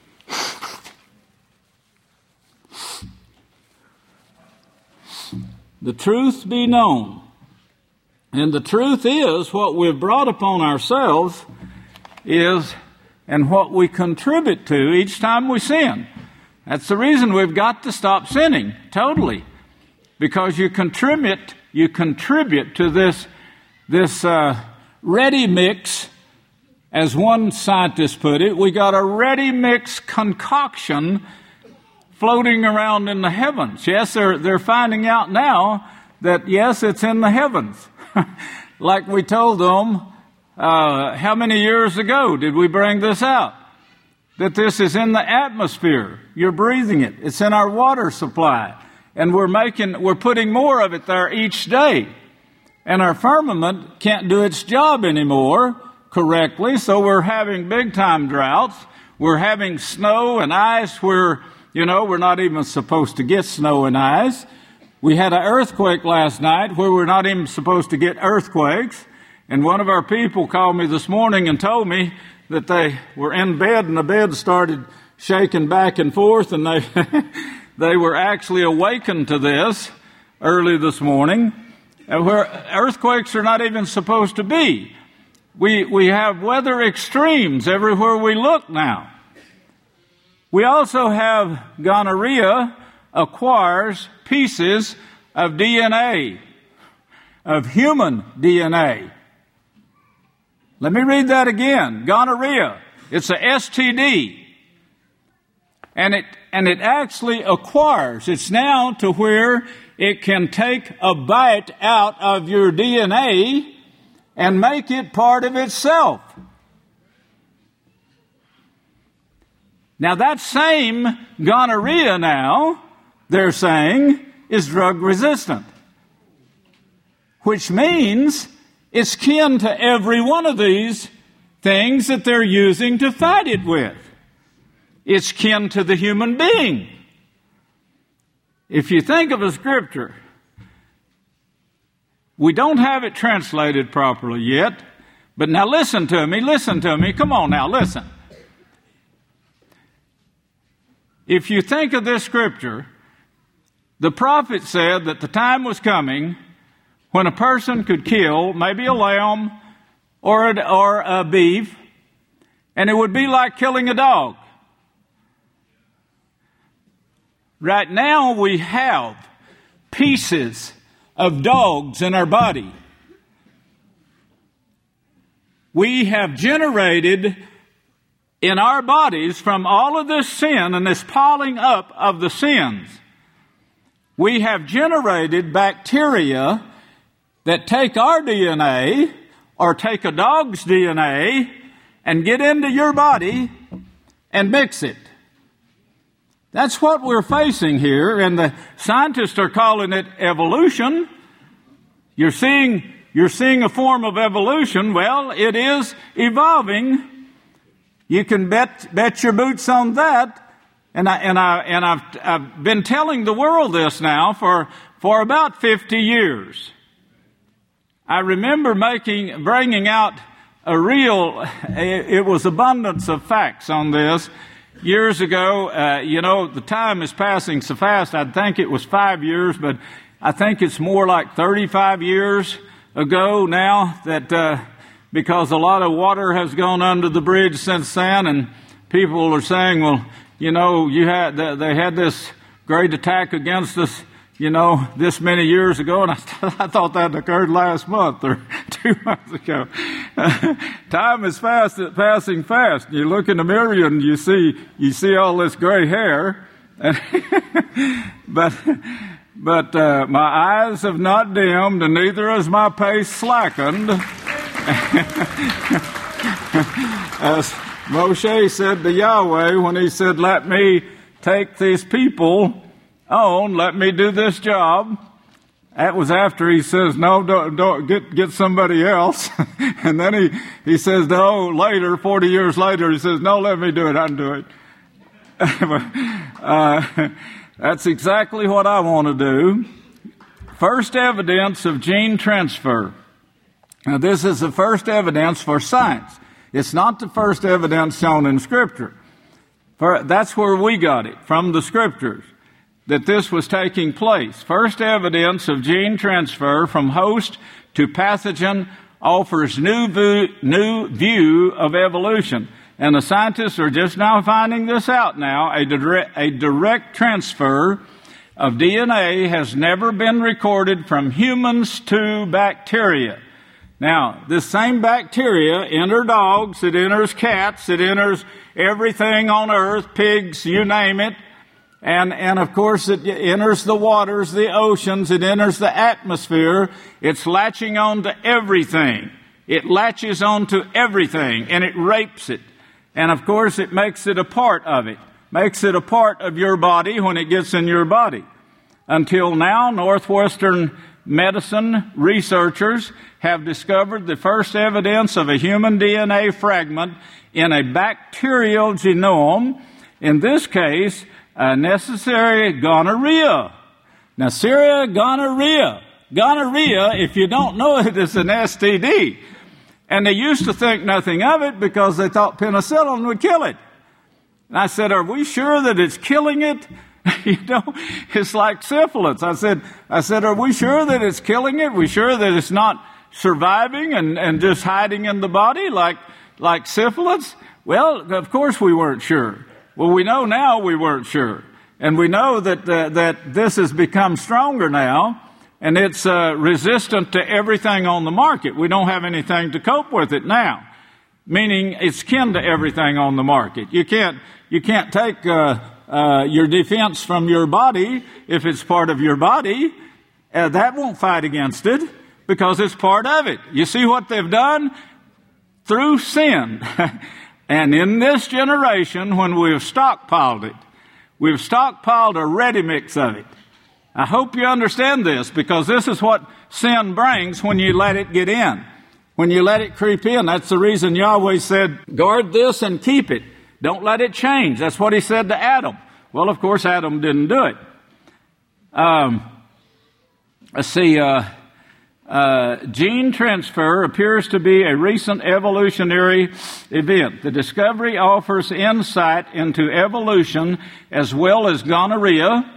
The truth be known. And the truth is what we've brought upon ourselves is, and what we contribute to each time we sin. That's the reason we've got to stop sinning, totally. Because you contribute to this ready mix, as one scientist put it. We got a ready mix concoction floating around in the heavens. Yes, they're finding out now that, yes, it's in the heavens. Like we told them, how many years ago did we bring this out? That this is in the atmosphere. You're breathing it. It's in our water supply. And we're putting more of it there each day. And our firmament can't do its job anymore correctly, so we're having big time droughts. We're having snow and ice where, we're not even supposed to get snow and ice. We had an earthquake last night where we're not even supposed to get earthquakes. And one of our people called me this morning and told me that they were in bed and the bed started shaking back and forth, and they were actually awakened to this early this morning, where earthquakes are not even supposed to be. We have weather extremes everywhere we look now. We also have gonorrhea acquires pieces of DNA, of human DNA. Let me read that again. Gonorrhea, it's a STD. And it actually acquires. It's now to where it can take a bite out of your DNA and make it part of itself. Now that same gonorrhea now, they're saying, is drug resistant. Which means it's kin to every one of these things that they're using to fight it with. It's kin to the human being. If you think of a scripture, we don't have it translated properly yet, but now listen to me. Come on now, listen. If you think of this scripture, the prophet said that the time was coming when a person could kill maybe a lamb or a beef, and it would be like killing a dog. Right now we have pieces of dogs in our body. We have generated in our bodies from all of this sin and this piling up of the sins. We have generated bacteria that take our DNA or take a dog's DNA and get into your body and mix it. That's what we're facing here, and the scientists are calling it evolution. You're seeing a form of evolution. Well, it is evolving. You can bet your boots on that. And I've been telling the world this now for about 50 years. I remember bringing out it was abundance of facts on this years ago. The time is passing so fast. I'd think it was 5 years, but I think it's more like 35 years ago now that, because a lot of water has gone under the bridge since then, and people are saying, well, they had this great attack against us, this many years ago, and I thought that occurred last month or 2 months ago. Time is passing fast. You look in the mirror and you see all this gray hair, but my eyes have not dimmed, and neither has my pace slackened. As Moshe said to Yahweh when he said, "Let me take these people on, let me do this job." That was after he says, "No, don't get somebody else." And then he says, "No," later, 40 years later, he says, "No, let me do it, I can do it." That's exactly what I want to do. First evidence of gene transfer. Now, this is the first evidence for science. It's not the first evidence shown in Scripture. That's where we got it, from the Scriptures, that this was taking place. First evidence of gene transfer from host to pathogen offers new view of evolution. And the scientists are just now finding this out now. A direct transfer of DNA has never been recorded from humans to bacteria. Now, this same bacteria enters dogs, it enters cats, it enters everything on earth, pigs, you name it. And of course it enters the waters, the oceans, it enters the atmosphere. It's latching on to everything. It latches on to everything and it rapes it. And of course it makes it a part of it. Makes it a part of your body when it gets in your body. Until now, Northwestern medicine researchers have discovered the first evidence of a human DNA fragment in a bacterial genome. In this case, necessary gonorrhea. Neisseria gonorrhea. Gonorrhea, if you don't know it, is an STD. And they used to think nothing of it because they thought penicillin would kill it. And I said, are we sure that it's killing it? You know, it's like syphilis. I said, are we sure that it's killing it? We sure that it's not surviving and just hiding in the body like syphilis? Well, of course we weren't sure. Well, we know now we weren't sure. And we know that this has become stronger now, and it's resistant to everything on the market. We don't have anything to cope with it now, meaning it's kin to everything on the market. You can't take your defense from your body if it's part of your body. That won't fight against it because it's part of it. You see what they've done? Through sin. And in this generation, when we've stockpiled it, we've stockpiled a ready mix of it. I hope you understand this, because this is what sin brings when you let it get in. When you let it creep in. That's the reason Yahweh said, guard this and keep it. Don't let it change. That's what he said to Adam. Well, of course, Adam didn't do it. Let's see. Gene transfer appears to be a recent evolutionary event. The discovery offers insight into evolution as well as gonorrhea.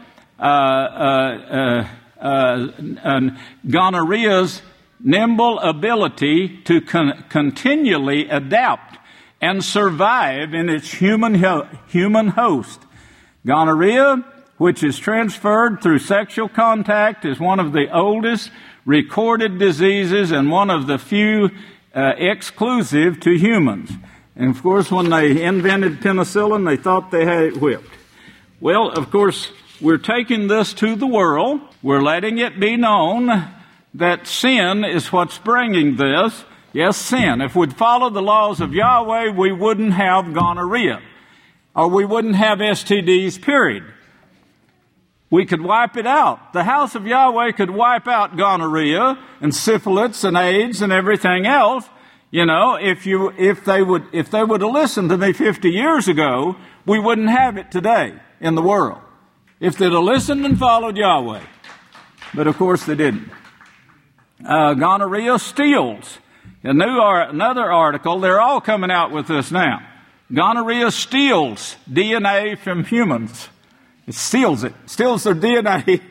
Gonorrhea's nimble ability to continually adapt and survive in its human host. Gonorrhea, which is transferred through sexual contact, is one of the oldest recorded diseases and one of the few exclusive to humans. And of course, when they invented penicillin, they thought they had it whipped. Well, of course, we're taking this to the world. We're letting it be known that sin is what's bringing this. Yes, sin. If we'd follow the laws of Yahweh, we wouldn't have gonorrhea. Or we wouldn't have STDs, period. We could wipe it out. The house of Yahweh could wipe out gonorrhea and syphilis and AIDS and everything else. You know, if they would have listened to me 50 years ago, we wouldn't have it today in the world. If they'd have listened and followed Yahweh. But of course they didn't. Gonorrhea steals. Another article, they're all coming out with this now. Gonorrhea steals DNA from humans. It steals their DNA,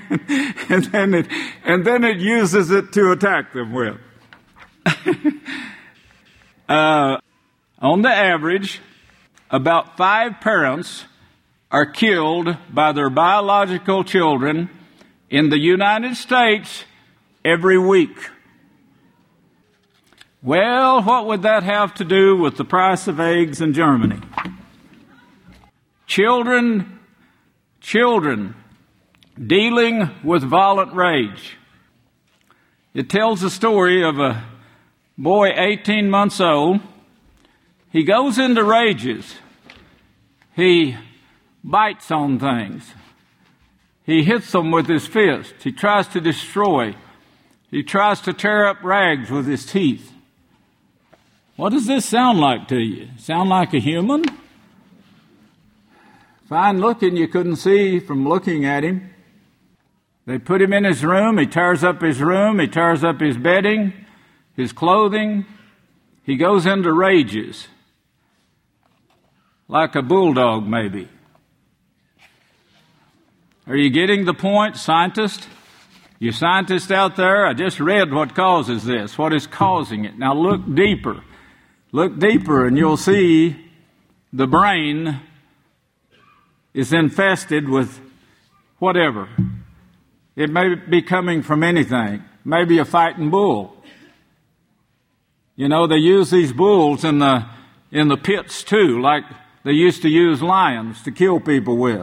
and then it uses it to attack them with. On the average, about 5 parents are killed by their biological children in the United States every week. Well, what would that have to do with the price of eggs in Germany? Children dealing with violent rage. It tells the story of a boy 18 months old. He goes into rages. He bites on things. He hits them with his fist. He tries to destroy. He tries to tear up rags with his teeth. What does this sound like to you? Sound like a human? Fine looking, you couldn't see from looking at him. They put him in his room. He tears up his room. He tears up his bedding, his clothing. He goes into rages, like a bulldog maybe. Are you getting the point, scientist? You scientists out there, I just read what causes this, what is causing it. Now look deeper. Look deeper and you'll see the brain is infested with whatever. It may be coming from anything. Maybe a fighting bull. You know, they use these bulls in the pits too, like they used to use lions to kill people with.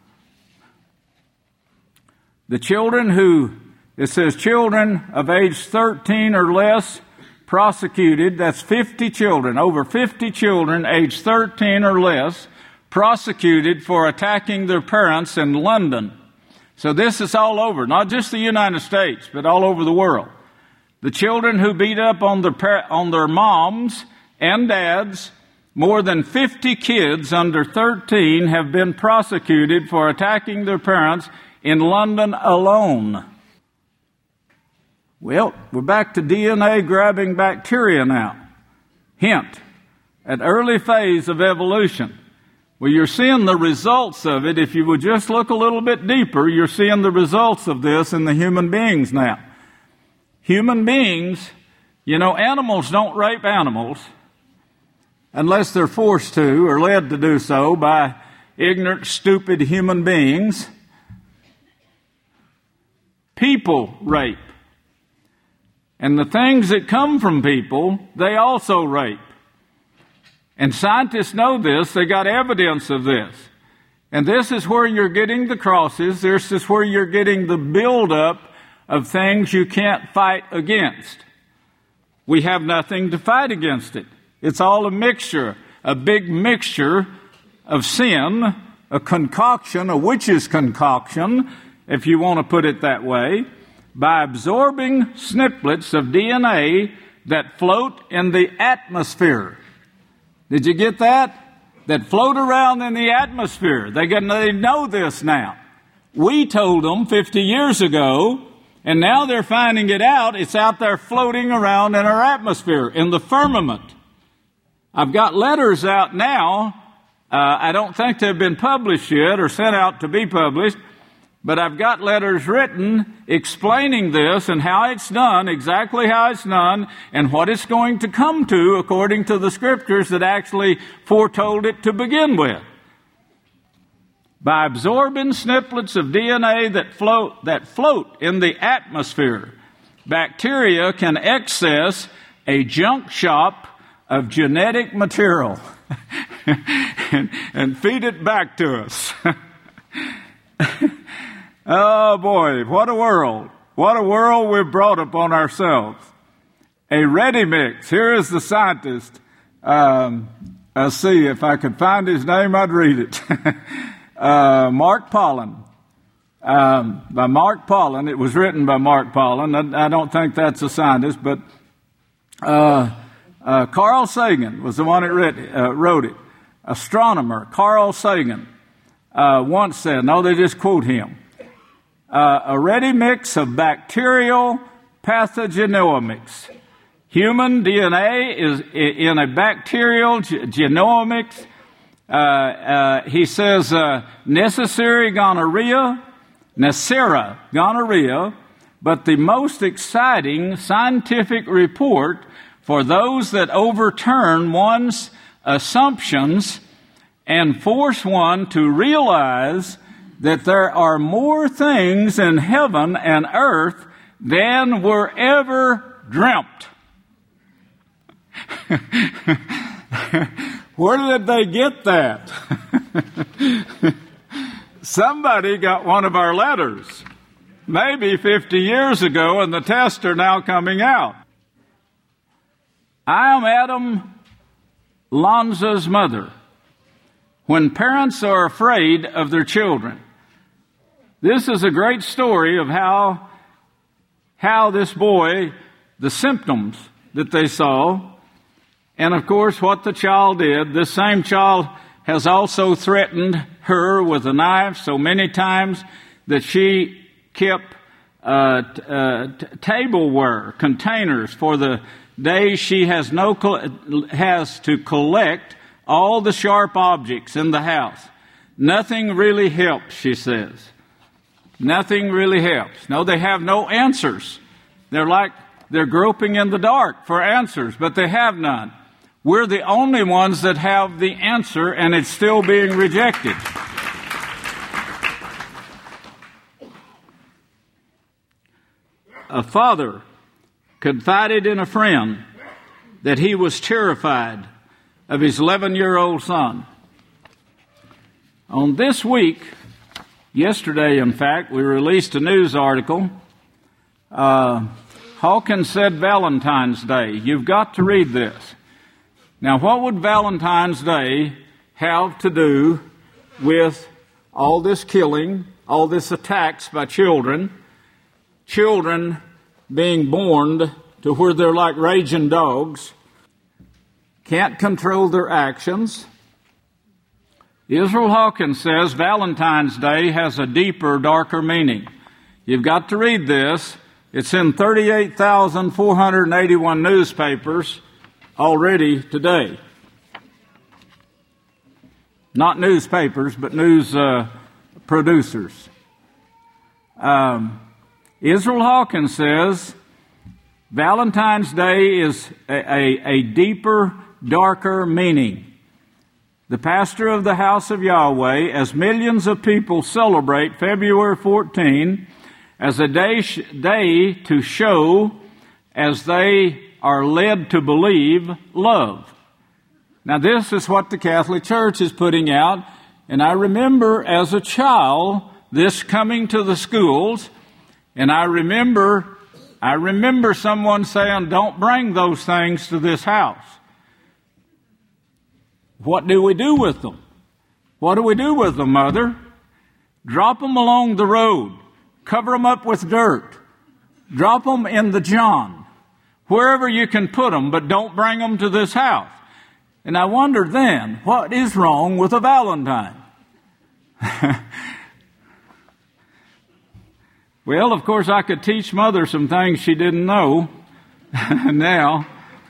The children it says children of age 13 or less prosecuted, that's 50 children, over 50 children age 13 or less, prosecuted for attacking their parents in London. So this is all over, not just the United States, but all over the world. The children who beat up on their moms and dads, more than 50 kids under 13 have been prosecuted for attacking their parents in London alone. Well, we're back to DNA grabbing bacteria now. Hint, an early phase of evolution. Well, you're seeing the results of it. If you would just look a little bit deeper, you're seeing the results of this in the human beings now. Human beings, you know, animals don't rape animals unless they're forced to or led to do so by ignorant, stupid human beings. People rape. And the things that come from people, they also rape. And scientists know this. They got evidence of this. And this is where you're getting the crosses. This is where you're getting the buildup of things you can't fight against. We have nothing to fight against it. It's all a mixture, a big mixture of sin, a concoction, a witch's concoction, if you want to put it that way, by absorbing snippets of DNA that float in the atmosphere. Did you get that? That float around in the atmosphere. They know this now. We told them 50 years ago, and now they're finding it out. It's out there floating around in our atmosphere, in the firmament. I've got letters out now. I don't think they've been published yet or sent out to be published. But I've got letters written explaining this and how it's done, exactly how it's done, and what it's going to come to according to the scriptures that actually foretold it to begin with. By absorbing snippets of DNA that float in the atmosphere, bacteria can access a junk shop of genetic material and feed it back to us. Oh boy, what a world. What a world we've brought upon ourselves. A ready mix. Here is the scientist. I'll see if I could find his name, I'd read it. Mark Pollan. By Mark Pollan. It was written by Mark Pollan. I don't think that's a scientist, but Carl Sagan was the one that wrote it. Astronomer Carl Sagan once said, no, they just quote him, a ready mix of bacterial pathogenomics. Human DNA is in a bacterial genomics. He says necessary gonorrhea, Neisseria gonorrhea, but the most exciting scientific report for those that overturn one's assumptions and force one to realize that there are more things in heaven and earth than were ever dreamt. Where did they get that? Somebody got one of our letters, maybe 50 years ago, and the tests are now coming out. I am Adam Lanza's mother. When parents are afraid of their children. This is a great story of how this boy, the symptoms that they saw, and of course what the child did. This same child has also threatened her with a knife so many times that she kept tableware containers for the day she has to collect all the sharp objects in the house. Nothing really helps, she says. Nothing really helps. No, they have no answers. They're groping in the dark for answers, but they have none. We're the only ones that have the answer, and it's still being rejected. A father confided in a friend that he was terrified of his 11-year-old son. On this week, yesterday in fact, we released a news article. Hawkins said Valentine's Day. You've got to read this. Now, what would Valentine's Day have to do with all this killing, all this attacks by children being born to where they're like raging dogs, can't control their actions? Israel Hawkins says Valentine's Day has a deeper, darker meaning. You've got to read this. It's in 38,481 newspapers already today. Not newspapers, but news producers. Israel Hawkins says Valentine's Day is a deeper, darker meaning. The pastor of the House of Yahweh, as millions of people celebrate February 14 as a day to show, as they are led to believe, love. Now, this is what the Catholic Church is putting out, and I remember as a child this coming to the schools, and I remember someone saying, "Don't bring those things to this house." What do we do with them? What do we do with them, Mother? Drop them along the road. Cover them up with dirt. Drop them in the John. Wherever you can put them, but don't bring them to this house. And I wonder then, what is wrong with a Valentine? Well, of course, I could teach Mother some things she didn't know now.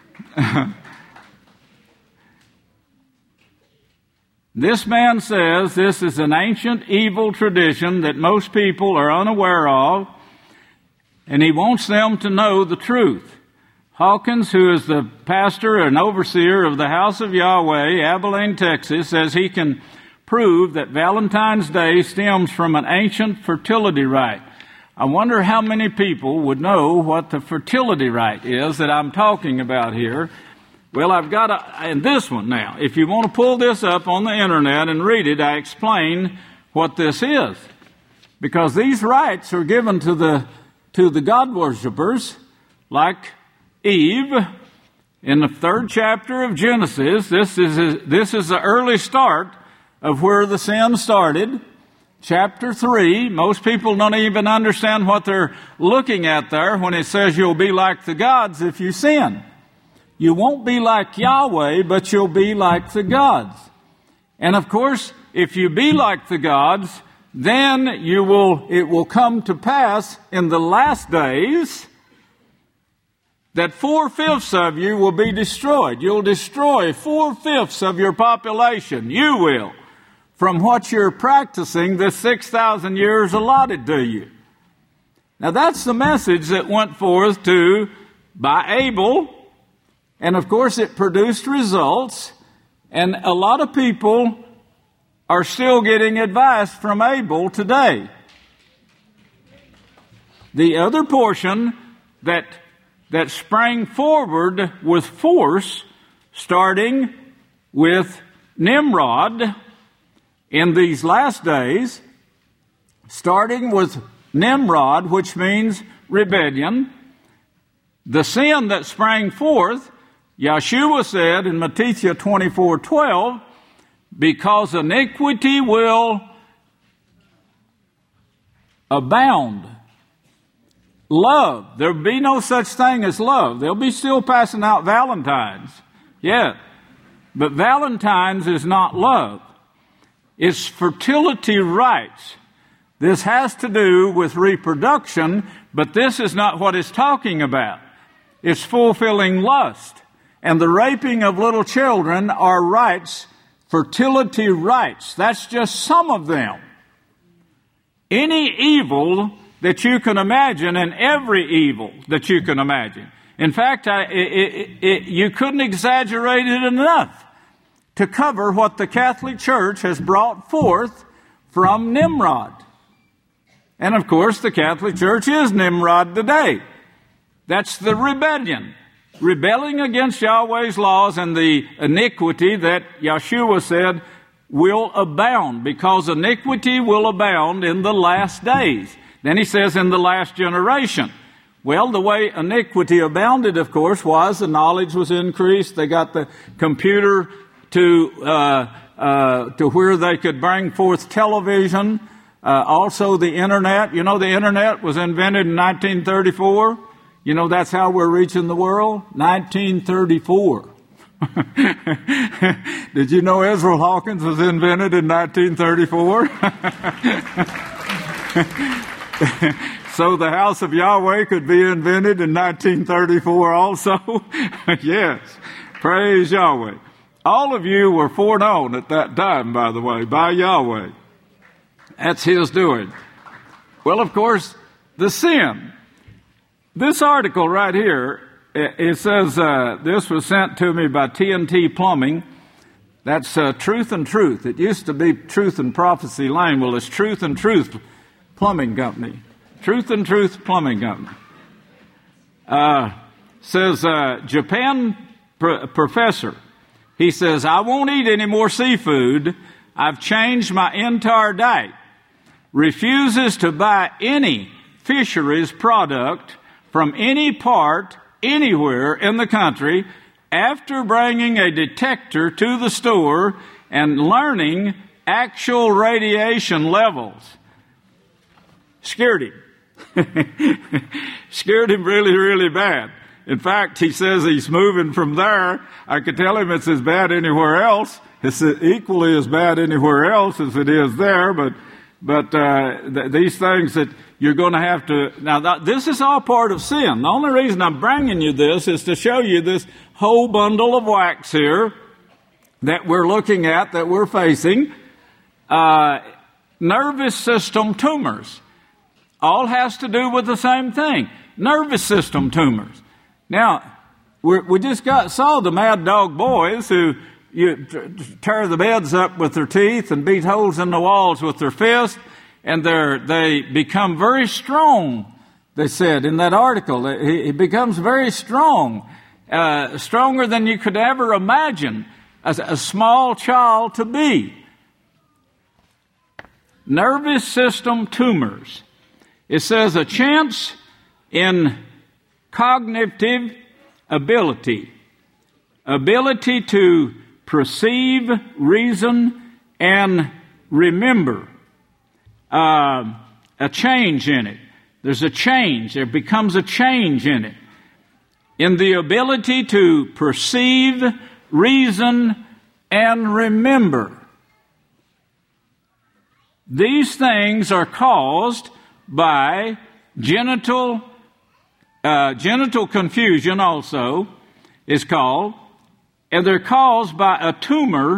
This man says this is an ancient evil tradition that most people are unaware of, and he wants them to know the truth. Hawkins, who is the pastor and overseer of the House of Yahweh, Abilene, Texas, says he can prove that Valentine's Day stems from an ancient fertility rite. I wonder how many people would know what the fertility rite is that I'm talking about here. Well, I've got in this one now. If you want to pull this up on the internet and read it, I explain what this is. Because these rites are given to the God worshippers, like Eve in the 3rd chapter of Genesis. This is the early start of where the sin started. Chapter 3, most people don't even understand what they're looking at there when it says you'll be like the gods if you sin. You won't be like Yahweh, but you'll be like the gods. And of course, if you be like the gods, then it will come to pass in the last days that 4/5 of you will be destroyed. You'll destroy 4/5 of your population. You will. From what you're practicing this 6,000 years allotted to you. Now that's the message that went forth by Abel. And of course it produced results, and a lot of people are still getting advice from Abel today. The other portion that sprang forward with force, starting with Nimrod in these last days, starting with Nimrod, which means rebellion, the sin that sprang forth, Yeshua said in Matthew 24:12, because iniquity will abound. Love. There'll be no such thing as love. They'll be still passing out Valentines. Yeah. But Valentine's is not love. It's fertility rites. This has to do with reproduction, but this is not what it's talking about. It's fulfilling lust. And the raping of little children are rights, fertility rights. That's just some of them. Any evil that you can imagine, and every evil that you can imagine. In fact, you couldn't exaggerate it enough to cover what the Catholic Church has brought forth from Nimrod. And of course, the Catholic Church is Nimrod today. That's the rebellion. Rebelling against Yahweh's laws and the iniquity that Yeshua said will abound, because iniquity will abound in the last days. Then he says in the last generation. Well, the way iniquity abounded, of course, was the knowledge was increased. They got the computer to where they could bring forth television. Also the internet. You know, the internet was invented in 1934. You know, that's how we're reaching the world? 1934. Did you know Ezra Hawkins was invented in 1934? So the house of Yahweh could be invented in 1934 also? Yes. Praise Yahweh. All of you were foreknown at that time, by the way, by Yahweh. That's His doing. Well, of course, the sin. This article right here, it says, this was sent to me by TNT Plumbing. That's Truth and Truth. It used to be Truth and Prophecy Lane. Well, it's Truth and Truth Plumbing Company. Truth and Truth Plumbing Company. Says, Japan professor. He says, I won't eat any more seafood. I've changed my entire diet. Refuses to buy any fisheries product from any part, anywhere in the country, after bringing a detector to the store and learning actual radiation levels. Scared him. Scared him really, really bad. In fact, he says he's moving from there. I could tell him it's as bad anywhere else. It's equally as bad anywhere else as it is there, but these things that you're going to have to... Now, this is all part of sin. The only reason I'm bringing you this is to show you this whole bundle of wax here that we're looking at, that we're facing. Nervous system tumors. All has to do with the same thing. Nervous system tumors. Now, we just saw the Mad Dog Boys who tear the beds up with their teeth and beat holes in the walls with their fists, and they become very strong, they said in that article. He becomes very strong, stronger than you could ever imagine a small child to be. Nervous system tumors. It says a chance in cognitive ability to perceive, reason, and remember. A change in it. There's a change. There becomes a change in it. In the ability to perceive, reason, and remember. These things are caused by genital confusion also is called, and they're caused by a tumor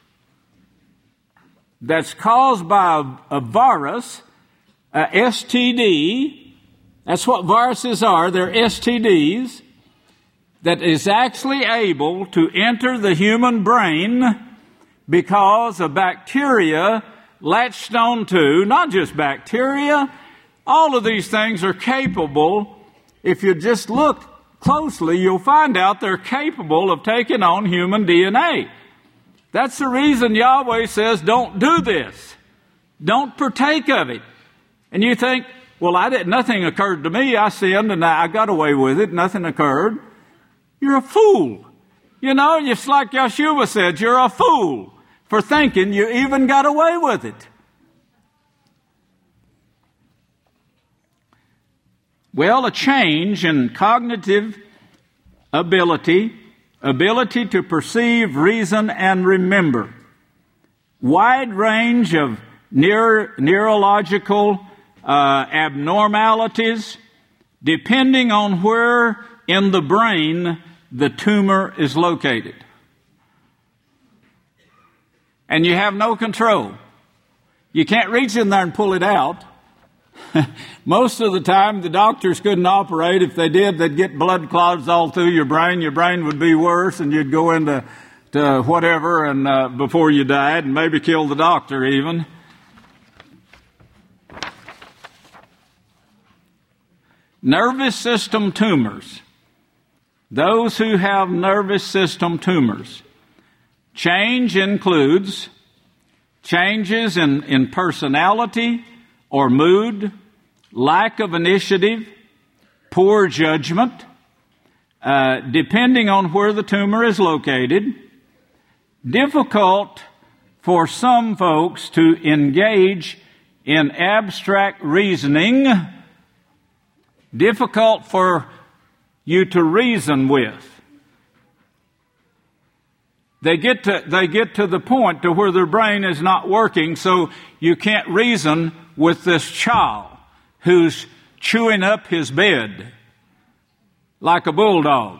that's caused by a virus, a STD. That's what viruses are. They're STDs that is actually able to enter the human brain because a bacteria latched onto, not just bacteria, all of these things are capable. If you just look closely, you'll find out they're capable of taking on human DNA. That's the reason Yahweh says, don't do this. Don't partake of it. And you think, well, nothing occurred to me. I sinned and I got away with it. Nothing occurred. You're a fool. You know, it's like Yeshua said, you're a fool for thinking you even got away with it. Well, a change in cognitive ability to perceive, reason, and remember. Wide range of neurological abnormalities, depending on where in the brain the tumor is located. And you have no control. You can't reach in there and pull it out. Most of the time, the doctors couldn't operate. If they did, they'd get blood clots all through your brain. Your brain would be worse, and you'd go into whatever and before you died, and maybe kill the doctor even. Nervous system tumors. Those who have nervous system tumors. Change includes changes in personality or mood, lack of initiative, poor judgment, depending on where the tumor is located, difficult for some folks to engage in abstract reasoning, difficult for you to reason with. They get to the point to where their brain is not working, so you can't reason with this child who's chewing up his bed like a bulldog.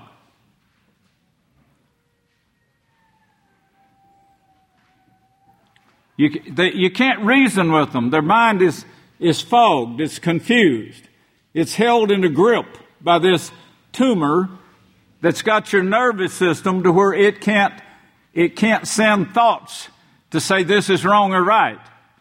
You can't reason with them. Their mind is fogged. It's confused. It's held in a grip by this tumor that's got your nervous system to where it can't send thoughts to say this is wrong or right.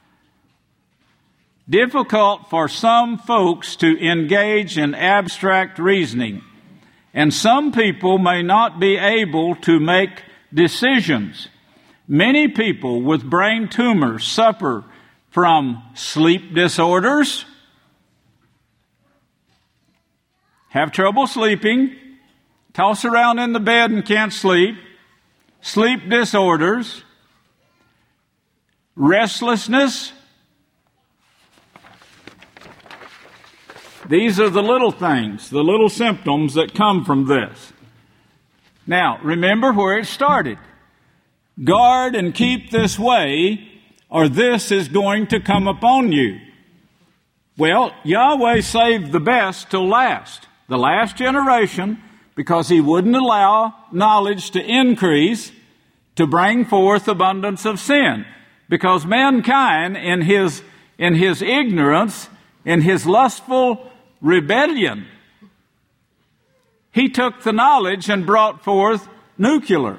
Difficult for some folks to engage in abstract reasoning, and some people may not be able to make decisions. Many people with brain tumors suffer from sleep disorders, have trouble sleeping, toss around in the bed and can't sleep, sleep disorders, restlessness. These are the little things, the little symptoms that come from this. Now, remember where it started. Guard and keep this way, or this is going to come upon you. Well, Yahweh saved the best till last. The last generation, because He wouldn't allow knowledge to increase, to bring forth abundance of sin. Because mankind, in his ignorance, in his lustful rebellion, he took the knowledge and brought forth nuclear.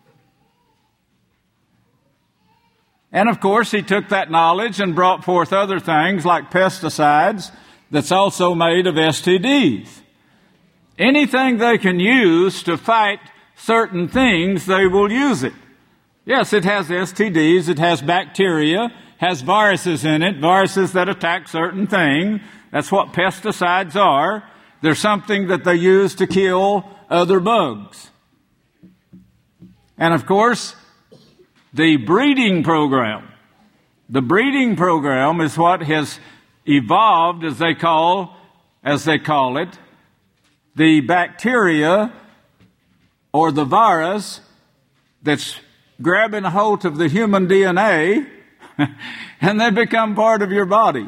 And of course, he took that knowledge and brought forth other things like pesticides that's also made of STDs. Anything they can use to fight certain things, they will use it. Yes, it has STDs, it has bacteria, has viruses in it, viruses that attack certain things. That's what pesticides are. They're something that they use to kill other bugs. And of course, the breeding program. The breeding program is what has evolved, as they call it, the bacteria or the virus that's grabbing a hold of the human DNA and they become part of your body.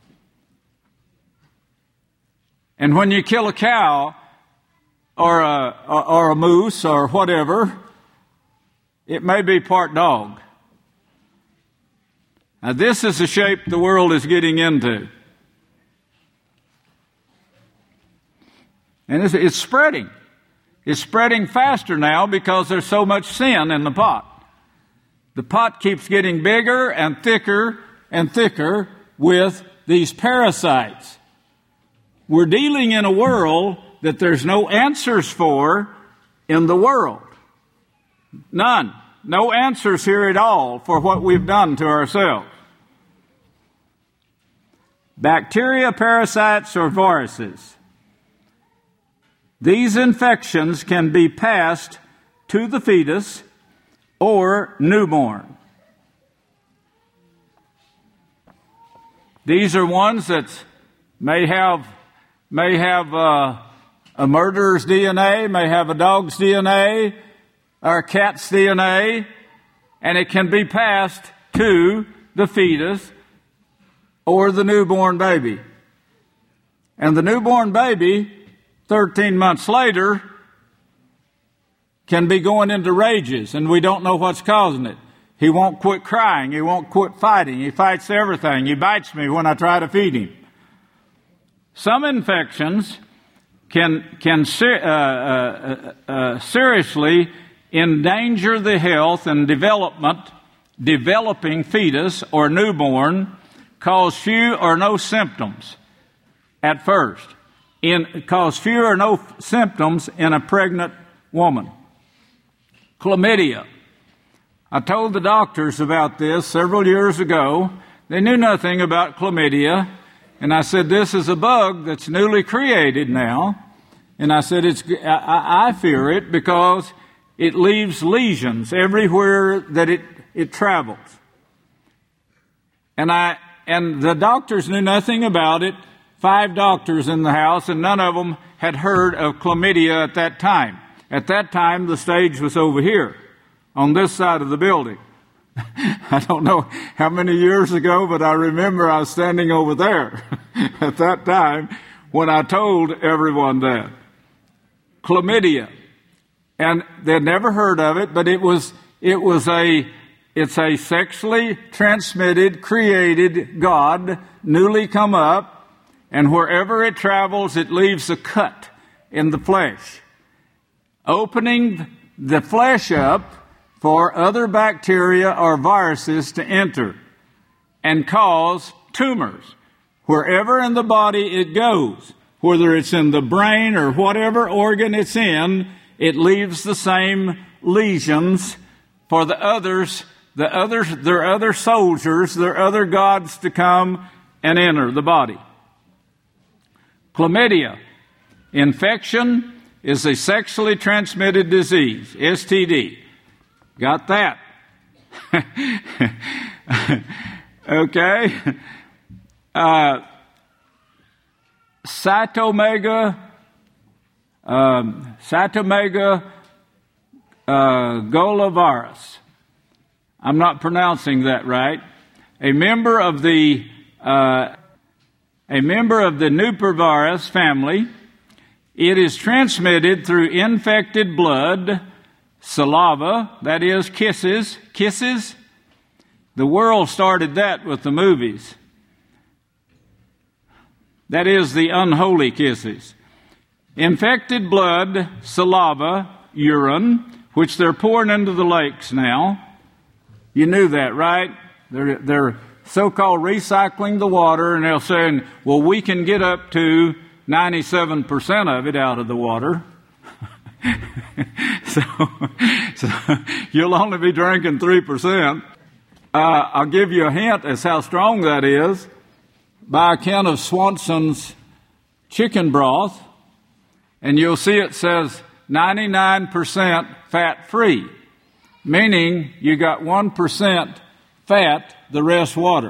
And when you kill a cow or a moose or whatever, it may be part dog. Now, this is the shape the world is getting into. And it's spreading. It's spreading faster now because there's so much sin in the pot. The pot keeps getting bigger and thicker with these parasites. We're dealing in a world that there's no answers for in the world. None. No answers here at all for what we've done to ourselves. Bacteria, parasites, or viruses. These infections can be passed to the fetus or newborn. These are ones that may have a murderer's DNA, may have a dog's DNA, or a cat's DNA, and it can be passed to the fetus or the newborn baby. And the newborn baby, 13 months later, can be going into rages, and we don't know what's causing it. He won't quit crying. He won't quit fighting. He fights everything. He bites me when I try to feed him. Some infections can seriously endanger the health and developing fetus or newborn, cause few or no symptoms at first, cause few or no symptoms in a pregnant woman. Chlamydia. I told the doctors about this several years ago. They knew nothing about chlamydia. And I said, this is a bug that's newly created now. And I said, I fear it because it leaves lesions everywhere that it travels. And the doctors knew nothing about it. 5 doctors in the house, and none of them had heard of chlamydia at that time. At that time, the stage was over here, on this side of the building. I don't know how many years ago, but I remember I was standing over there at that time when I told everyone that. Chlamydia. And they'd never heard of it, but it's a sexually transmitted, created God, newly come up, and wherever it travels, it leaves a cut in the flesh, opening the flesh up for other bacteria or viruses to enter and cause tumors. Wherever in the body it goes, whether it's in the brain or whatever organ it's in, it leaves the same lesions for their other soldiers, their other gods to come and enter the body. Chlamydia. Infection is a sexually transmitted disease, STD. Got that? Okay. Cytomega golovirus. I'm not pronouncing that right. A member of the Newpervirus family. It is transmitted through infected blood, saliva, that is kisses. The world started that with the movies. That is the unholy kisses. Infected blood, saliva, urine, which they're pouring into the lakes now. You knew that, right? They're so-called recycling the water, and they're saying, well, we can get up to 97% of it out of the water. so you'll only be drinking 3%. I'll give you a hint as how strong that is by a can of Swanson's chicken broth, and you'll see it says 99% fat-free, meaning you got 1% fat, the rest water.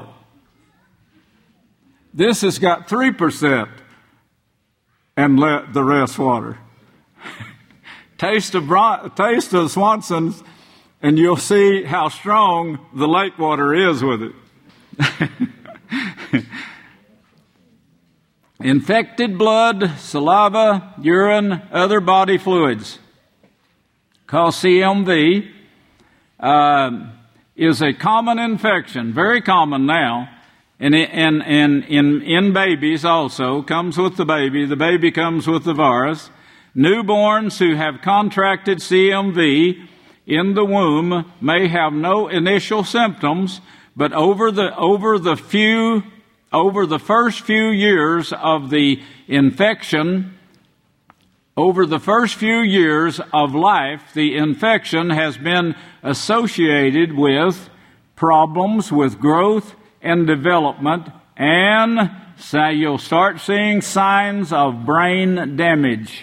This has got 3% and the rest water. Taste of Swanson's, and you'll see how strong the lake water is with it. Infected blood, saliva, urine, other body fluids, called CMV, is a common infection, very common now, and in babies also, comes with the baby comes with the virus. Newborns who have contracted CMV in the womb may have no initial symptoms, but over the first few years of the infection, over the first few years of life, the infection has been associated with problems with growth and development, and so you'll start seeing signs of brain damage.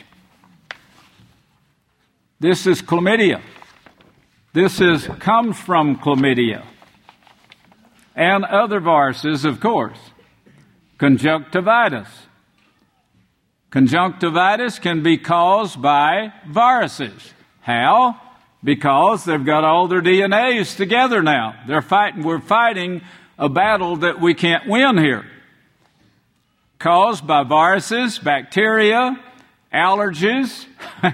This is chlamydia. Comes from chlamydia. And other viruses, of course. Conjunctivitis. Conjunctivitis can be caused by viruses. How? Because they've got all their DNAs together now. We're fighting a battle that we can't win here. Caused by viruses, bacteria, allergies,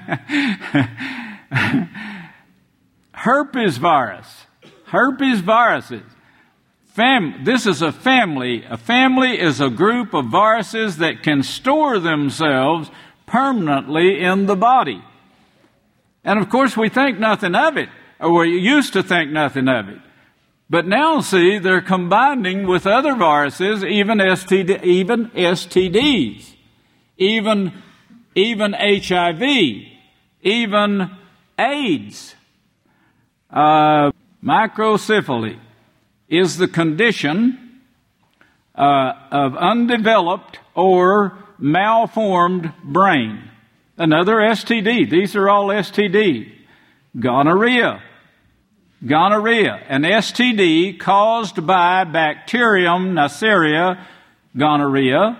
herpes virus. Herpes viruses. This is a family. A family is a group of viruses that can store themselves permanently in the body. And of course, we think nothing of it, or we used to think nothing of it. But now, see, they're combining with other viruses, even STDs, even HIV, even AIDS. Microcephaly is the condition of undeveloped or malformed brain. Another STD. These are all STD. Gonorrhea, an STD caused by Bacterium Neisseria gonorrhea,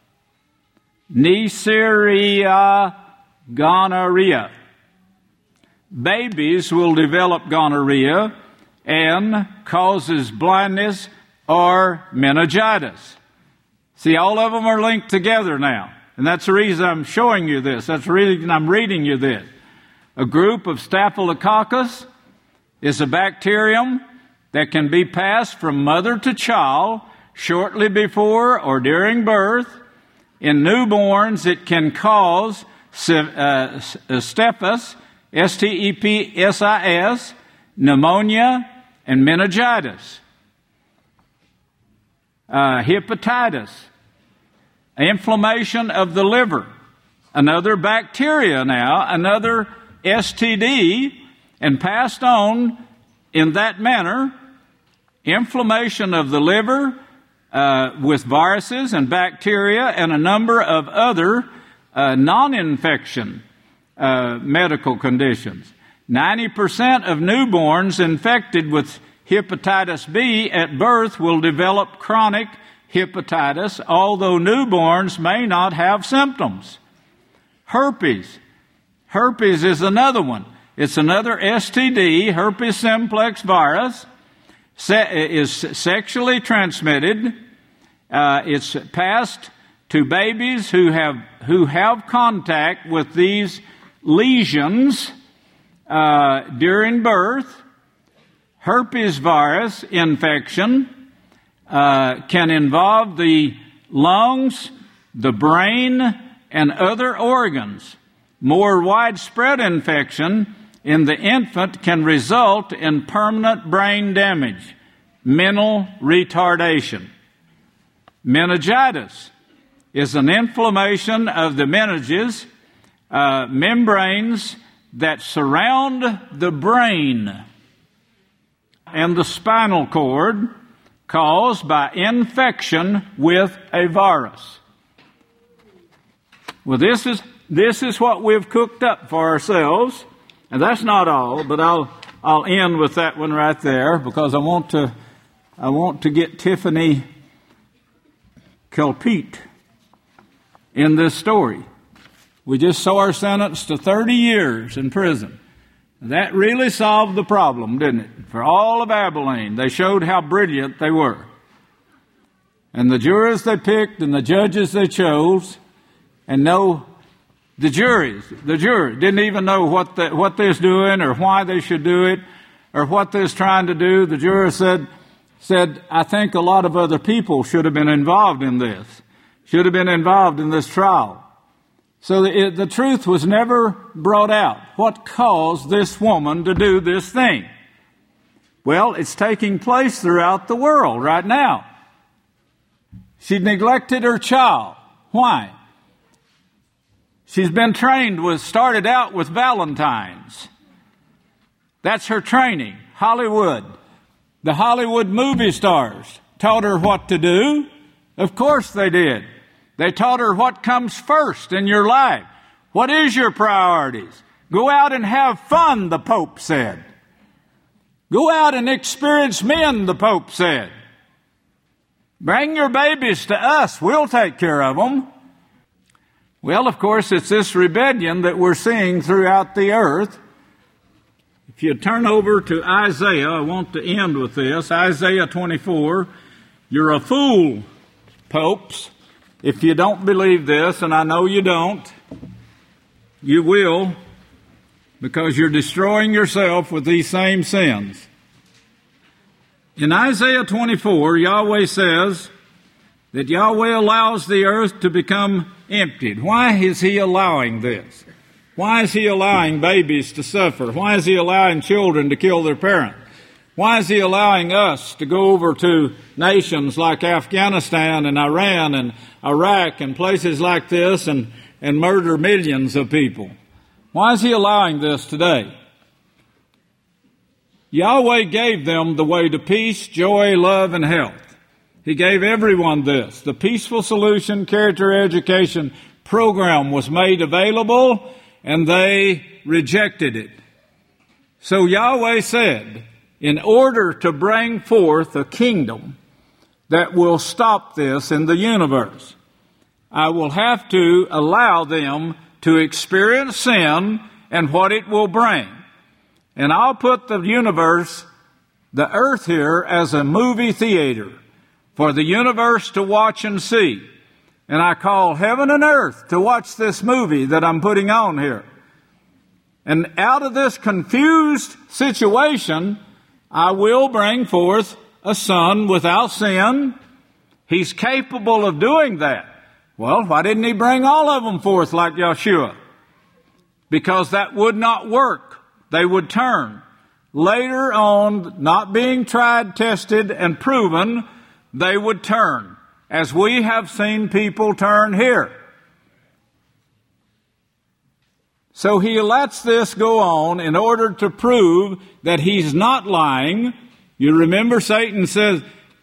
Neisseria gonorrhea. Babies will develop gonorrhea and causes blindness or meningitis. See, all of them are linked together now. And that's the reason I'm showing you this. That's the reason I'm reading you this. A group of Staphylococcus is a bacterium that can be passed from mother to child shortly before or during birth. In newborns, it can cause Staphylococcus, Stepsis, pneumonia, and meningitis. Hepatitis, inflammation of the liver, another bacteria now, another STD, and passed on in that manner. Inflammation of the liver with viruses and bacteria and a number of other non-infection medical conditions. 90% of newborns infected with hepatitis B at birth will develop chronic hepatitis, although newborns may not have symptoms. Herpes. Herpes is another one. It's another STD, herpes simplex virus, is sexually transmitted. It's passed to babies who have contact with these lesions during birth. Herpes virus infection can involve the lungs, the brain, and other organs. More widespread infection in the infant can result in permanent brain damage, mental retardation. Meningitis is an inflammation of the meninges, membranes that surround the brain and the spinal cord, caused by infection with a virus. Well, this is what we've cooked up for ourselves, and that's not all. But I'll end with that one right there because I want to get Tiffany Kelpeet in this story. We just saw her sentenced to 30 years in prison. That really solved the problem, didn't it? For all of Abilene, they showed how brilliant they were. And the jurors they picked and the judges they chose, and the jury didn't even know what they was doing or why they should do it or what they was trying to do. The juror said, I think a lot of other people should have been involved in this, should have been involved in this trial. So the truth was never brought out. What caused this woman to do this thing? Well, it's taking place throughout the world right now. She neglected her child. Why? She's been started out with Valentine's. That's her training. Hollywood. The Hollywood movie stars taught her what to do. Of course they did. They taught her what comes first in your life. What is your priorities? Go out and have fun, the Pope said. Go out and experience men, the Pope said. Bring your babies to us. We'll take care of them. Well, of course, it's this rebellion that we're seeing throughout the earth. If you turn over to Isaiah, I want to end with this. Isaiah 24, You're a fool, popes, if you don't believe this, and I know you don't. You will, because you're destroying yourself with these same sins. In Isaiah 24, Yahweh says that Yahweh allows the earth to become emptied. Why is He allowing this? Why is He allowing babies to suffer? Why is He allowing children to kill their parents? Why is He allowing us to go over to nations like Afghanistan and Iran and Iraq and places like this and murder millions of people? Why is He allowing this today? Yahweh gave them the way to peace, joy, love, and health. He gave everyone this. The Peaceful Solution Character Education program was made available, and they rejected it. So Yahweh said, in order to bring forth a kingdom that will stop this in the universe, I will have to allow them to experience sin and what it will bring. And I'll put the universe, the earth here, as a movie theater for the universe to watch and see. And I call heaven and earth to watch this movie that I'm putting on here. And out of this confused situation, I will bring forth a son without sin. He's capable of doing that. Well, why didn't He bring all of them forth like Yeshua? Because that would not work. They would turn. Later on, not being tried, tested, and proven, they would turn, as we have seen people turn here. So He lets this go on in order to prove that He's not lying. You remember Satan says,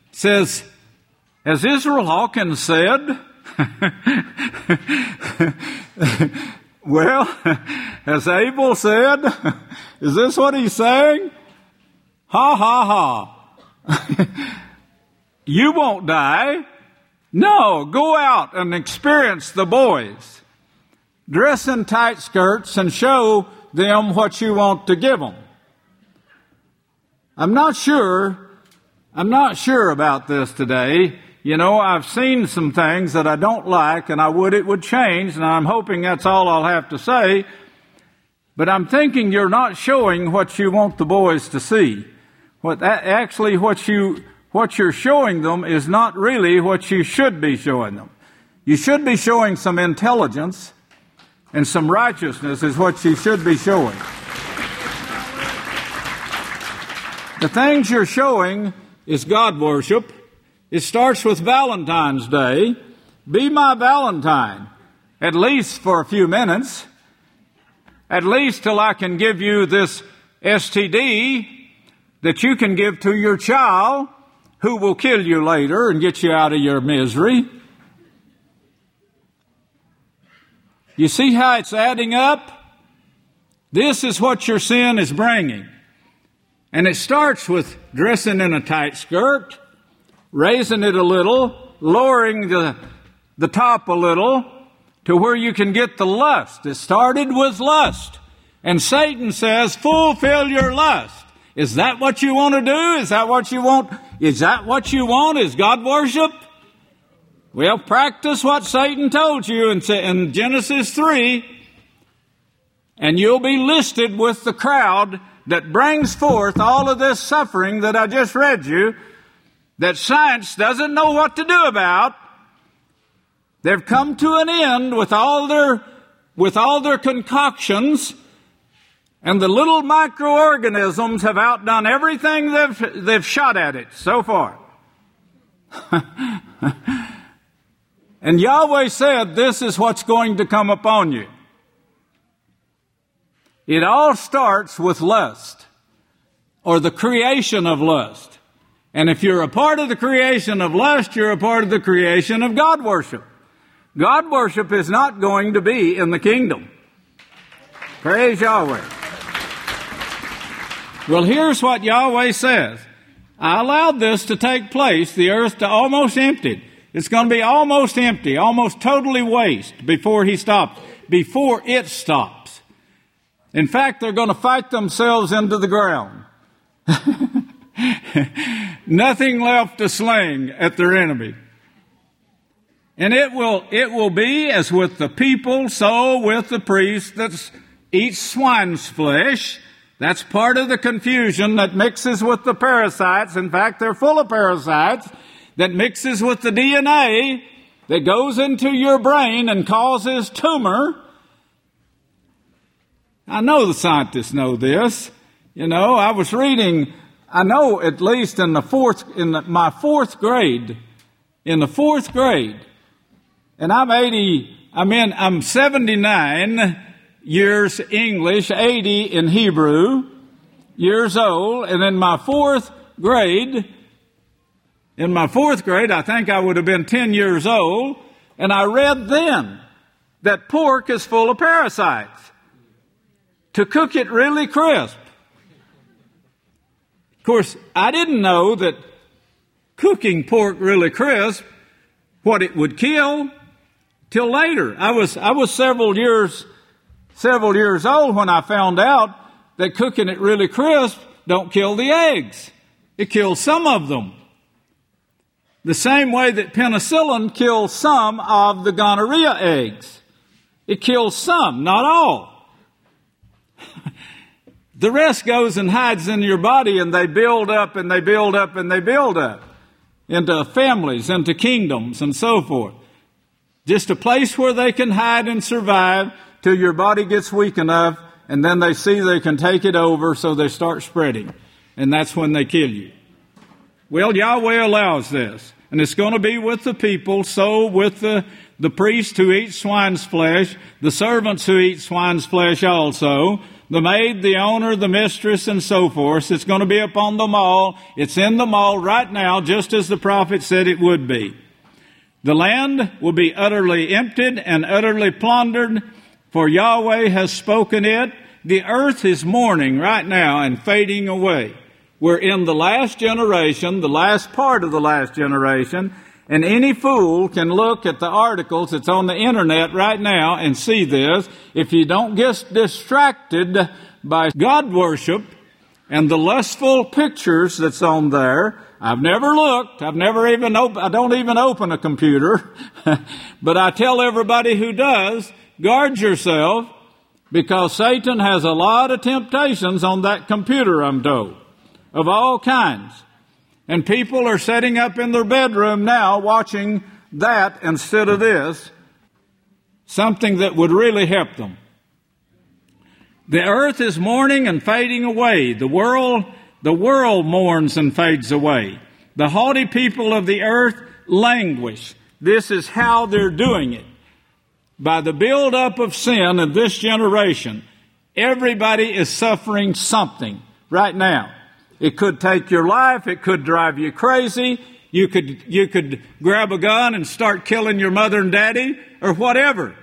as Israel Hawkins said, well, as Abel said, is this what he's saying? Ha, ha, ha. You won't die. No, go out and experience the boys. Dress in tight skirts and show them what you want to give them. I'm not sure about this today. You know, I've seen some things that I don't like, and it would change, and I'm hoping that's all I'll have to say. But I'm thinking you're not showing what you want the boys to see. What you're showing them is not really what you should be showing them. You should be showing some intelligence and some righteousness is what you should be showing. The things you're showing is God worship. It starts with Valentine's Day. Be my Valentine, at least for a few minutes, at least till I can give you this STD that you can give to your child who will kill you later and get you out of your misery. You see how it's adding up? This is what your sin is bringing. And it starts with dressing in a tight skirt, raising it a little, lowering the top a little to where you can get the lust. It started with lust. And Satan says, fulfill your lust. Is that what you want to do? Is that what you want? Is that what you want? Is God worship? Well, practice what Satan told you in Genesis 3, and you'll be listed with the crowd that brings forth all of this suffering that I just read you, that science doesn't know what to do about. They've come to an end with all their concoctions, and the little microorganisms have outdone everything they've shot at it so far. And Yahweh said, this is what's going to come upon you. It all starts with lust, or the creation of lust. And if you're a part of the creation of lust, you're a part of the creation of God worship. God worship is not going to be in the kingdom. Praise Yahweh. Well, here's what Yahweh says. I allowed this to take place, the earth to almost empty. It's going to be almost empty, almost totally waste before it stops. In fact, they're going to fight themselves into the ground. Nothing left to sling at their enemy. And it will be as with the people, so with the priest that eats swine's flesh. That's part of the confusion that mixes with the parasites. In fact, they're full of parasites that mixes with the DNA that goes into your brain and causes tumor. I know the scientists know this. You know, I was reading, I know at least in my fourth grade, and I'm 79 years English, 80 in Hebrew, years old, and in my fourth grade, I think I would have been 10 years old, and I read then that pork is full of parasites. To cook it really crisp. Of course, I didn't know that cooking pork really crisp, what it would kill, till later. I was several years old when I found out that cooking it really crisp don't kill the eggs. It kills some of them. The same way that penicillin kills some of the gonorrhea eggs. It kills some, not all. The rest goes and hides in your body, and they build up and they build up and they build up into families, into kingdoms, and so forth. Just a place where they can hide and survive till your body gets weak enough, and then they see they can take it over, so they start spreading. And that's when they kill you. Well, Yahweh allows this. And it's going to be with the people, so with the priest who eats swine's flesh, the servants who eat swine's flesh also, the maid, the owner, the mistress, and so forth. It's going to be upon them all. It's in them all right now, just as the prophet said it would be. The land will be utterly emptied and utterly plundered, for Yahweh has spoken it. The earth is mourning right now and fading away. We're in the last generation, the last part of the last generation, and any fool can look at the articles that's on the internet right now and see this. If you don't get distracted by God worship and the lustful pictures that's on there, I've never looked, I don't even open a computer, but I tell everybody who does, guard yourself, because Satan has a lot of temptations on that computer, I'm told, of all kinds. And people are sitting up in their bedroom now watching that instead of this, something that would really help them. The earth is mourning and fading away. The world mourns and fades away. The haughty people of the earth languish. This is how they're doing it. By the build-up of sin in this generation, everybody is suffering something right now. It could take your life. It could drive you crazy. You could grab a gun and start killing your mother and daddy or whatever.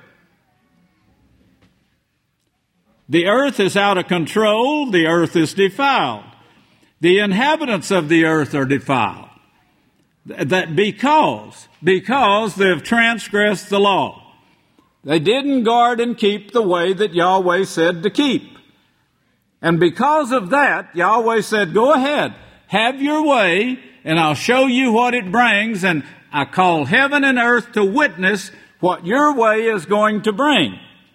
The earth is out of control. The earth is defiled. The inhabitants of the earth are defiled. That because they have transgressed the law. They didn't guard and keep the way that Yahweh said to keep. And because of that, Yahweh said, go ahead, have your way, and I'll show you what it brings, and I call heaven and earth to witness what your way is going to bring.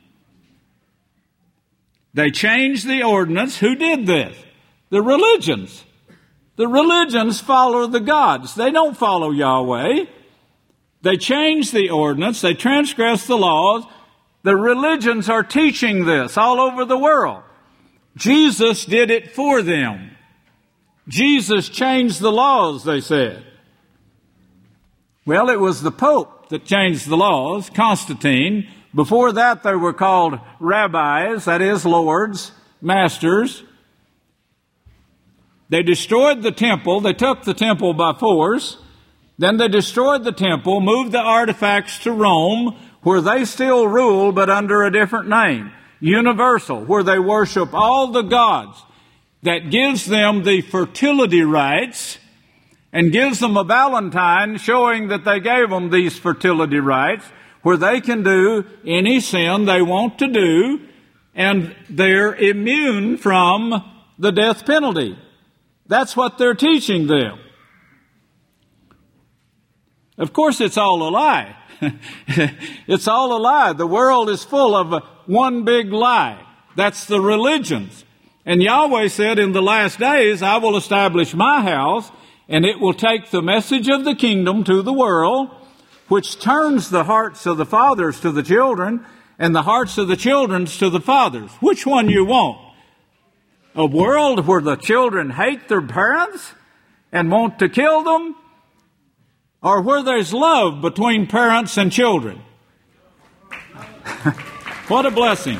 They changed the ordinance. Who did this? The religions. The religions follow the gods. They don't follow Yahweh. They changed the ordinance. They transgressed the laws. The religions are teaching this all over the world. Jesus did it for them. Jesus changed the laws, they said. Well, it was the Pope that changed the laws, Constantine. Before that, they were called rabbis, that is, lords, masters. They destroyed the temple. They took the temple by force. Then they destroyed the temple, moved the artifacts to Rome, where they still rule, but under a different name. Universal, where they worship all the gods. That gives them the fertility rights and gives them a valentine showing that they gave them these fertility rights, where they can do any sin they want to do, and they're immune from the death penalty. That's what they're teaching them. Of course, it's all a lie. It's all a lie. The world is full of one big lie. That's the religions. And Yahweh said, in the last days, I will establish my house, and it will take the message of the kingdom to the world, which turns the hearts of the fathers to the children, and the hearts of the children to the fathers. Which one you want? A world where the children hate their parents and want to kill them? Or where there's love between parents and children? What a blessing.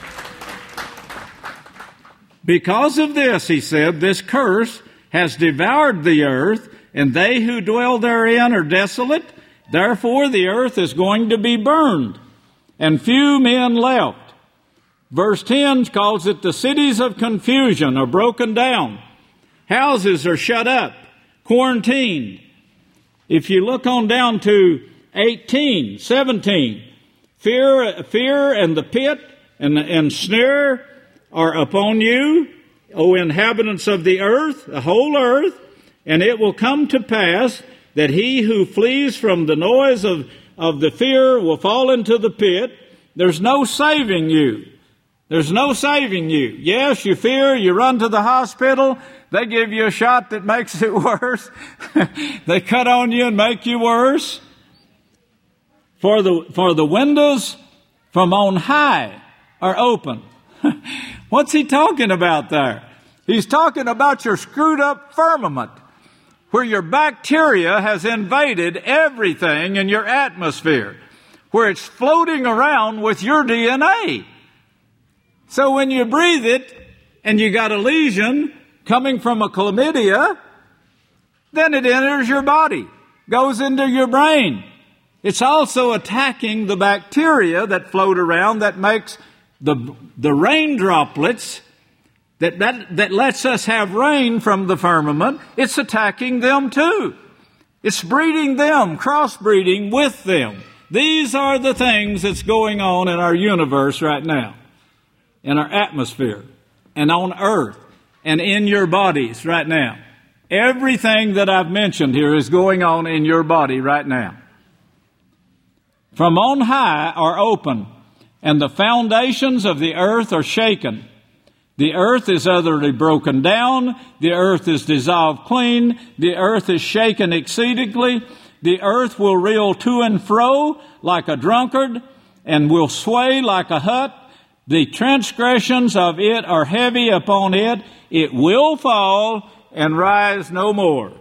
Because of this, he said, this curse has devoured the earth, and they who dwell therein are desolate. Therefore, the earth is going to be burned, and few men left. Verse 10 calls it the cities of confusion are broken down. Houses are shut up, quarantined. If you look on down to 18, 17, fear and the pit and snare are upon you, O inhabitants of the earth, the whole earth, and it will come to pass that he who flees from the noise of the fear will fall into the pit. There's no saving you. There's no saving you. Yes, you fear, you run to the hospital, they give you a shot that makes it worse. They cut on you and make you worse. For the windows from on high are open. What's he talking about there? He's talking about your screwed up firmament, where your bacteria has invaded everything in your atmosphere, where it's floating around with your DNA. So when you breathe it and you got a lesion coming from a chlamydia, then it enters your body, goes into your brain. It's also attacking the bacteria that float around that makes the rain droplets that lets us have rain from the firmament. It's attacking them too. It's breeding them, crossbreeding with them. These are the things that's going on in our universe right now, in our atmosphere, and on earth, and in your bodies right now. Everything that I've mentioned here is going on in your body right now. From on high are open, and the foundations of the earth are shaken. The earth is utterly broken down. The earth is dissolved clean. The earth is shaken exceedingly. The earth will reel to and fro like a drunkard, and will sway like a hut. The transgressions of it are heavy upon it. It will fall and rise no more.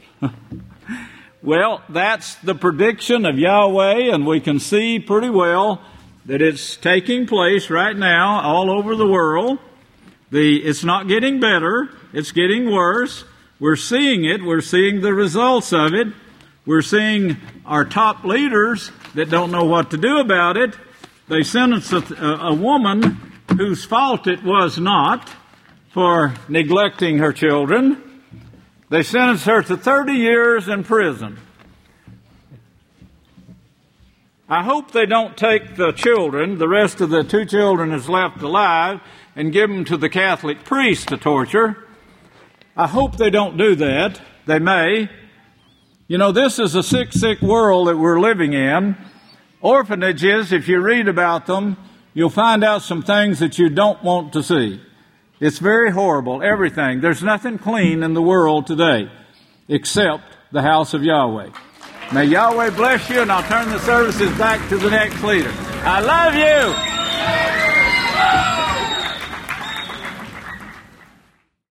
Well, that's the prediction of Yahweh, and we can see pretty well that it's taking place right now all over the world. It's not getting better. It's getting worse. We're seeing it. We're seeing the results of it. We're seeing our top leaders that don't know what to do about it. They sentenced a woman whose fault it was not for neglecting her children. They sentenced her to 30 years in prison. I hope they don't take the children, the rest of the 2 children that's left alive, and give them to the Catholic priest to torture. I hope they don't do that. They may. You know, this is a sick, sick world that we're living in. Orphanages, if you read about them, you'll find out some things that you don't want to see. It's very horrible, everything. There's nothing clean in the world today except the house of Yahweh. May Yahweh bless you, and I'll turn the services back to the next leader. I love you.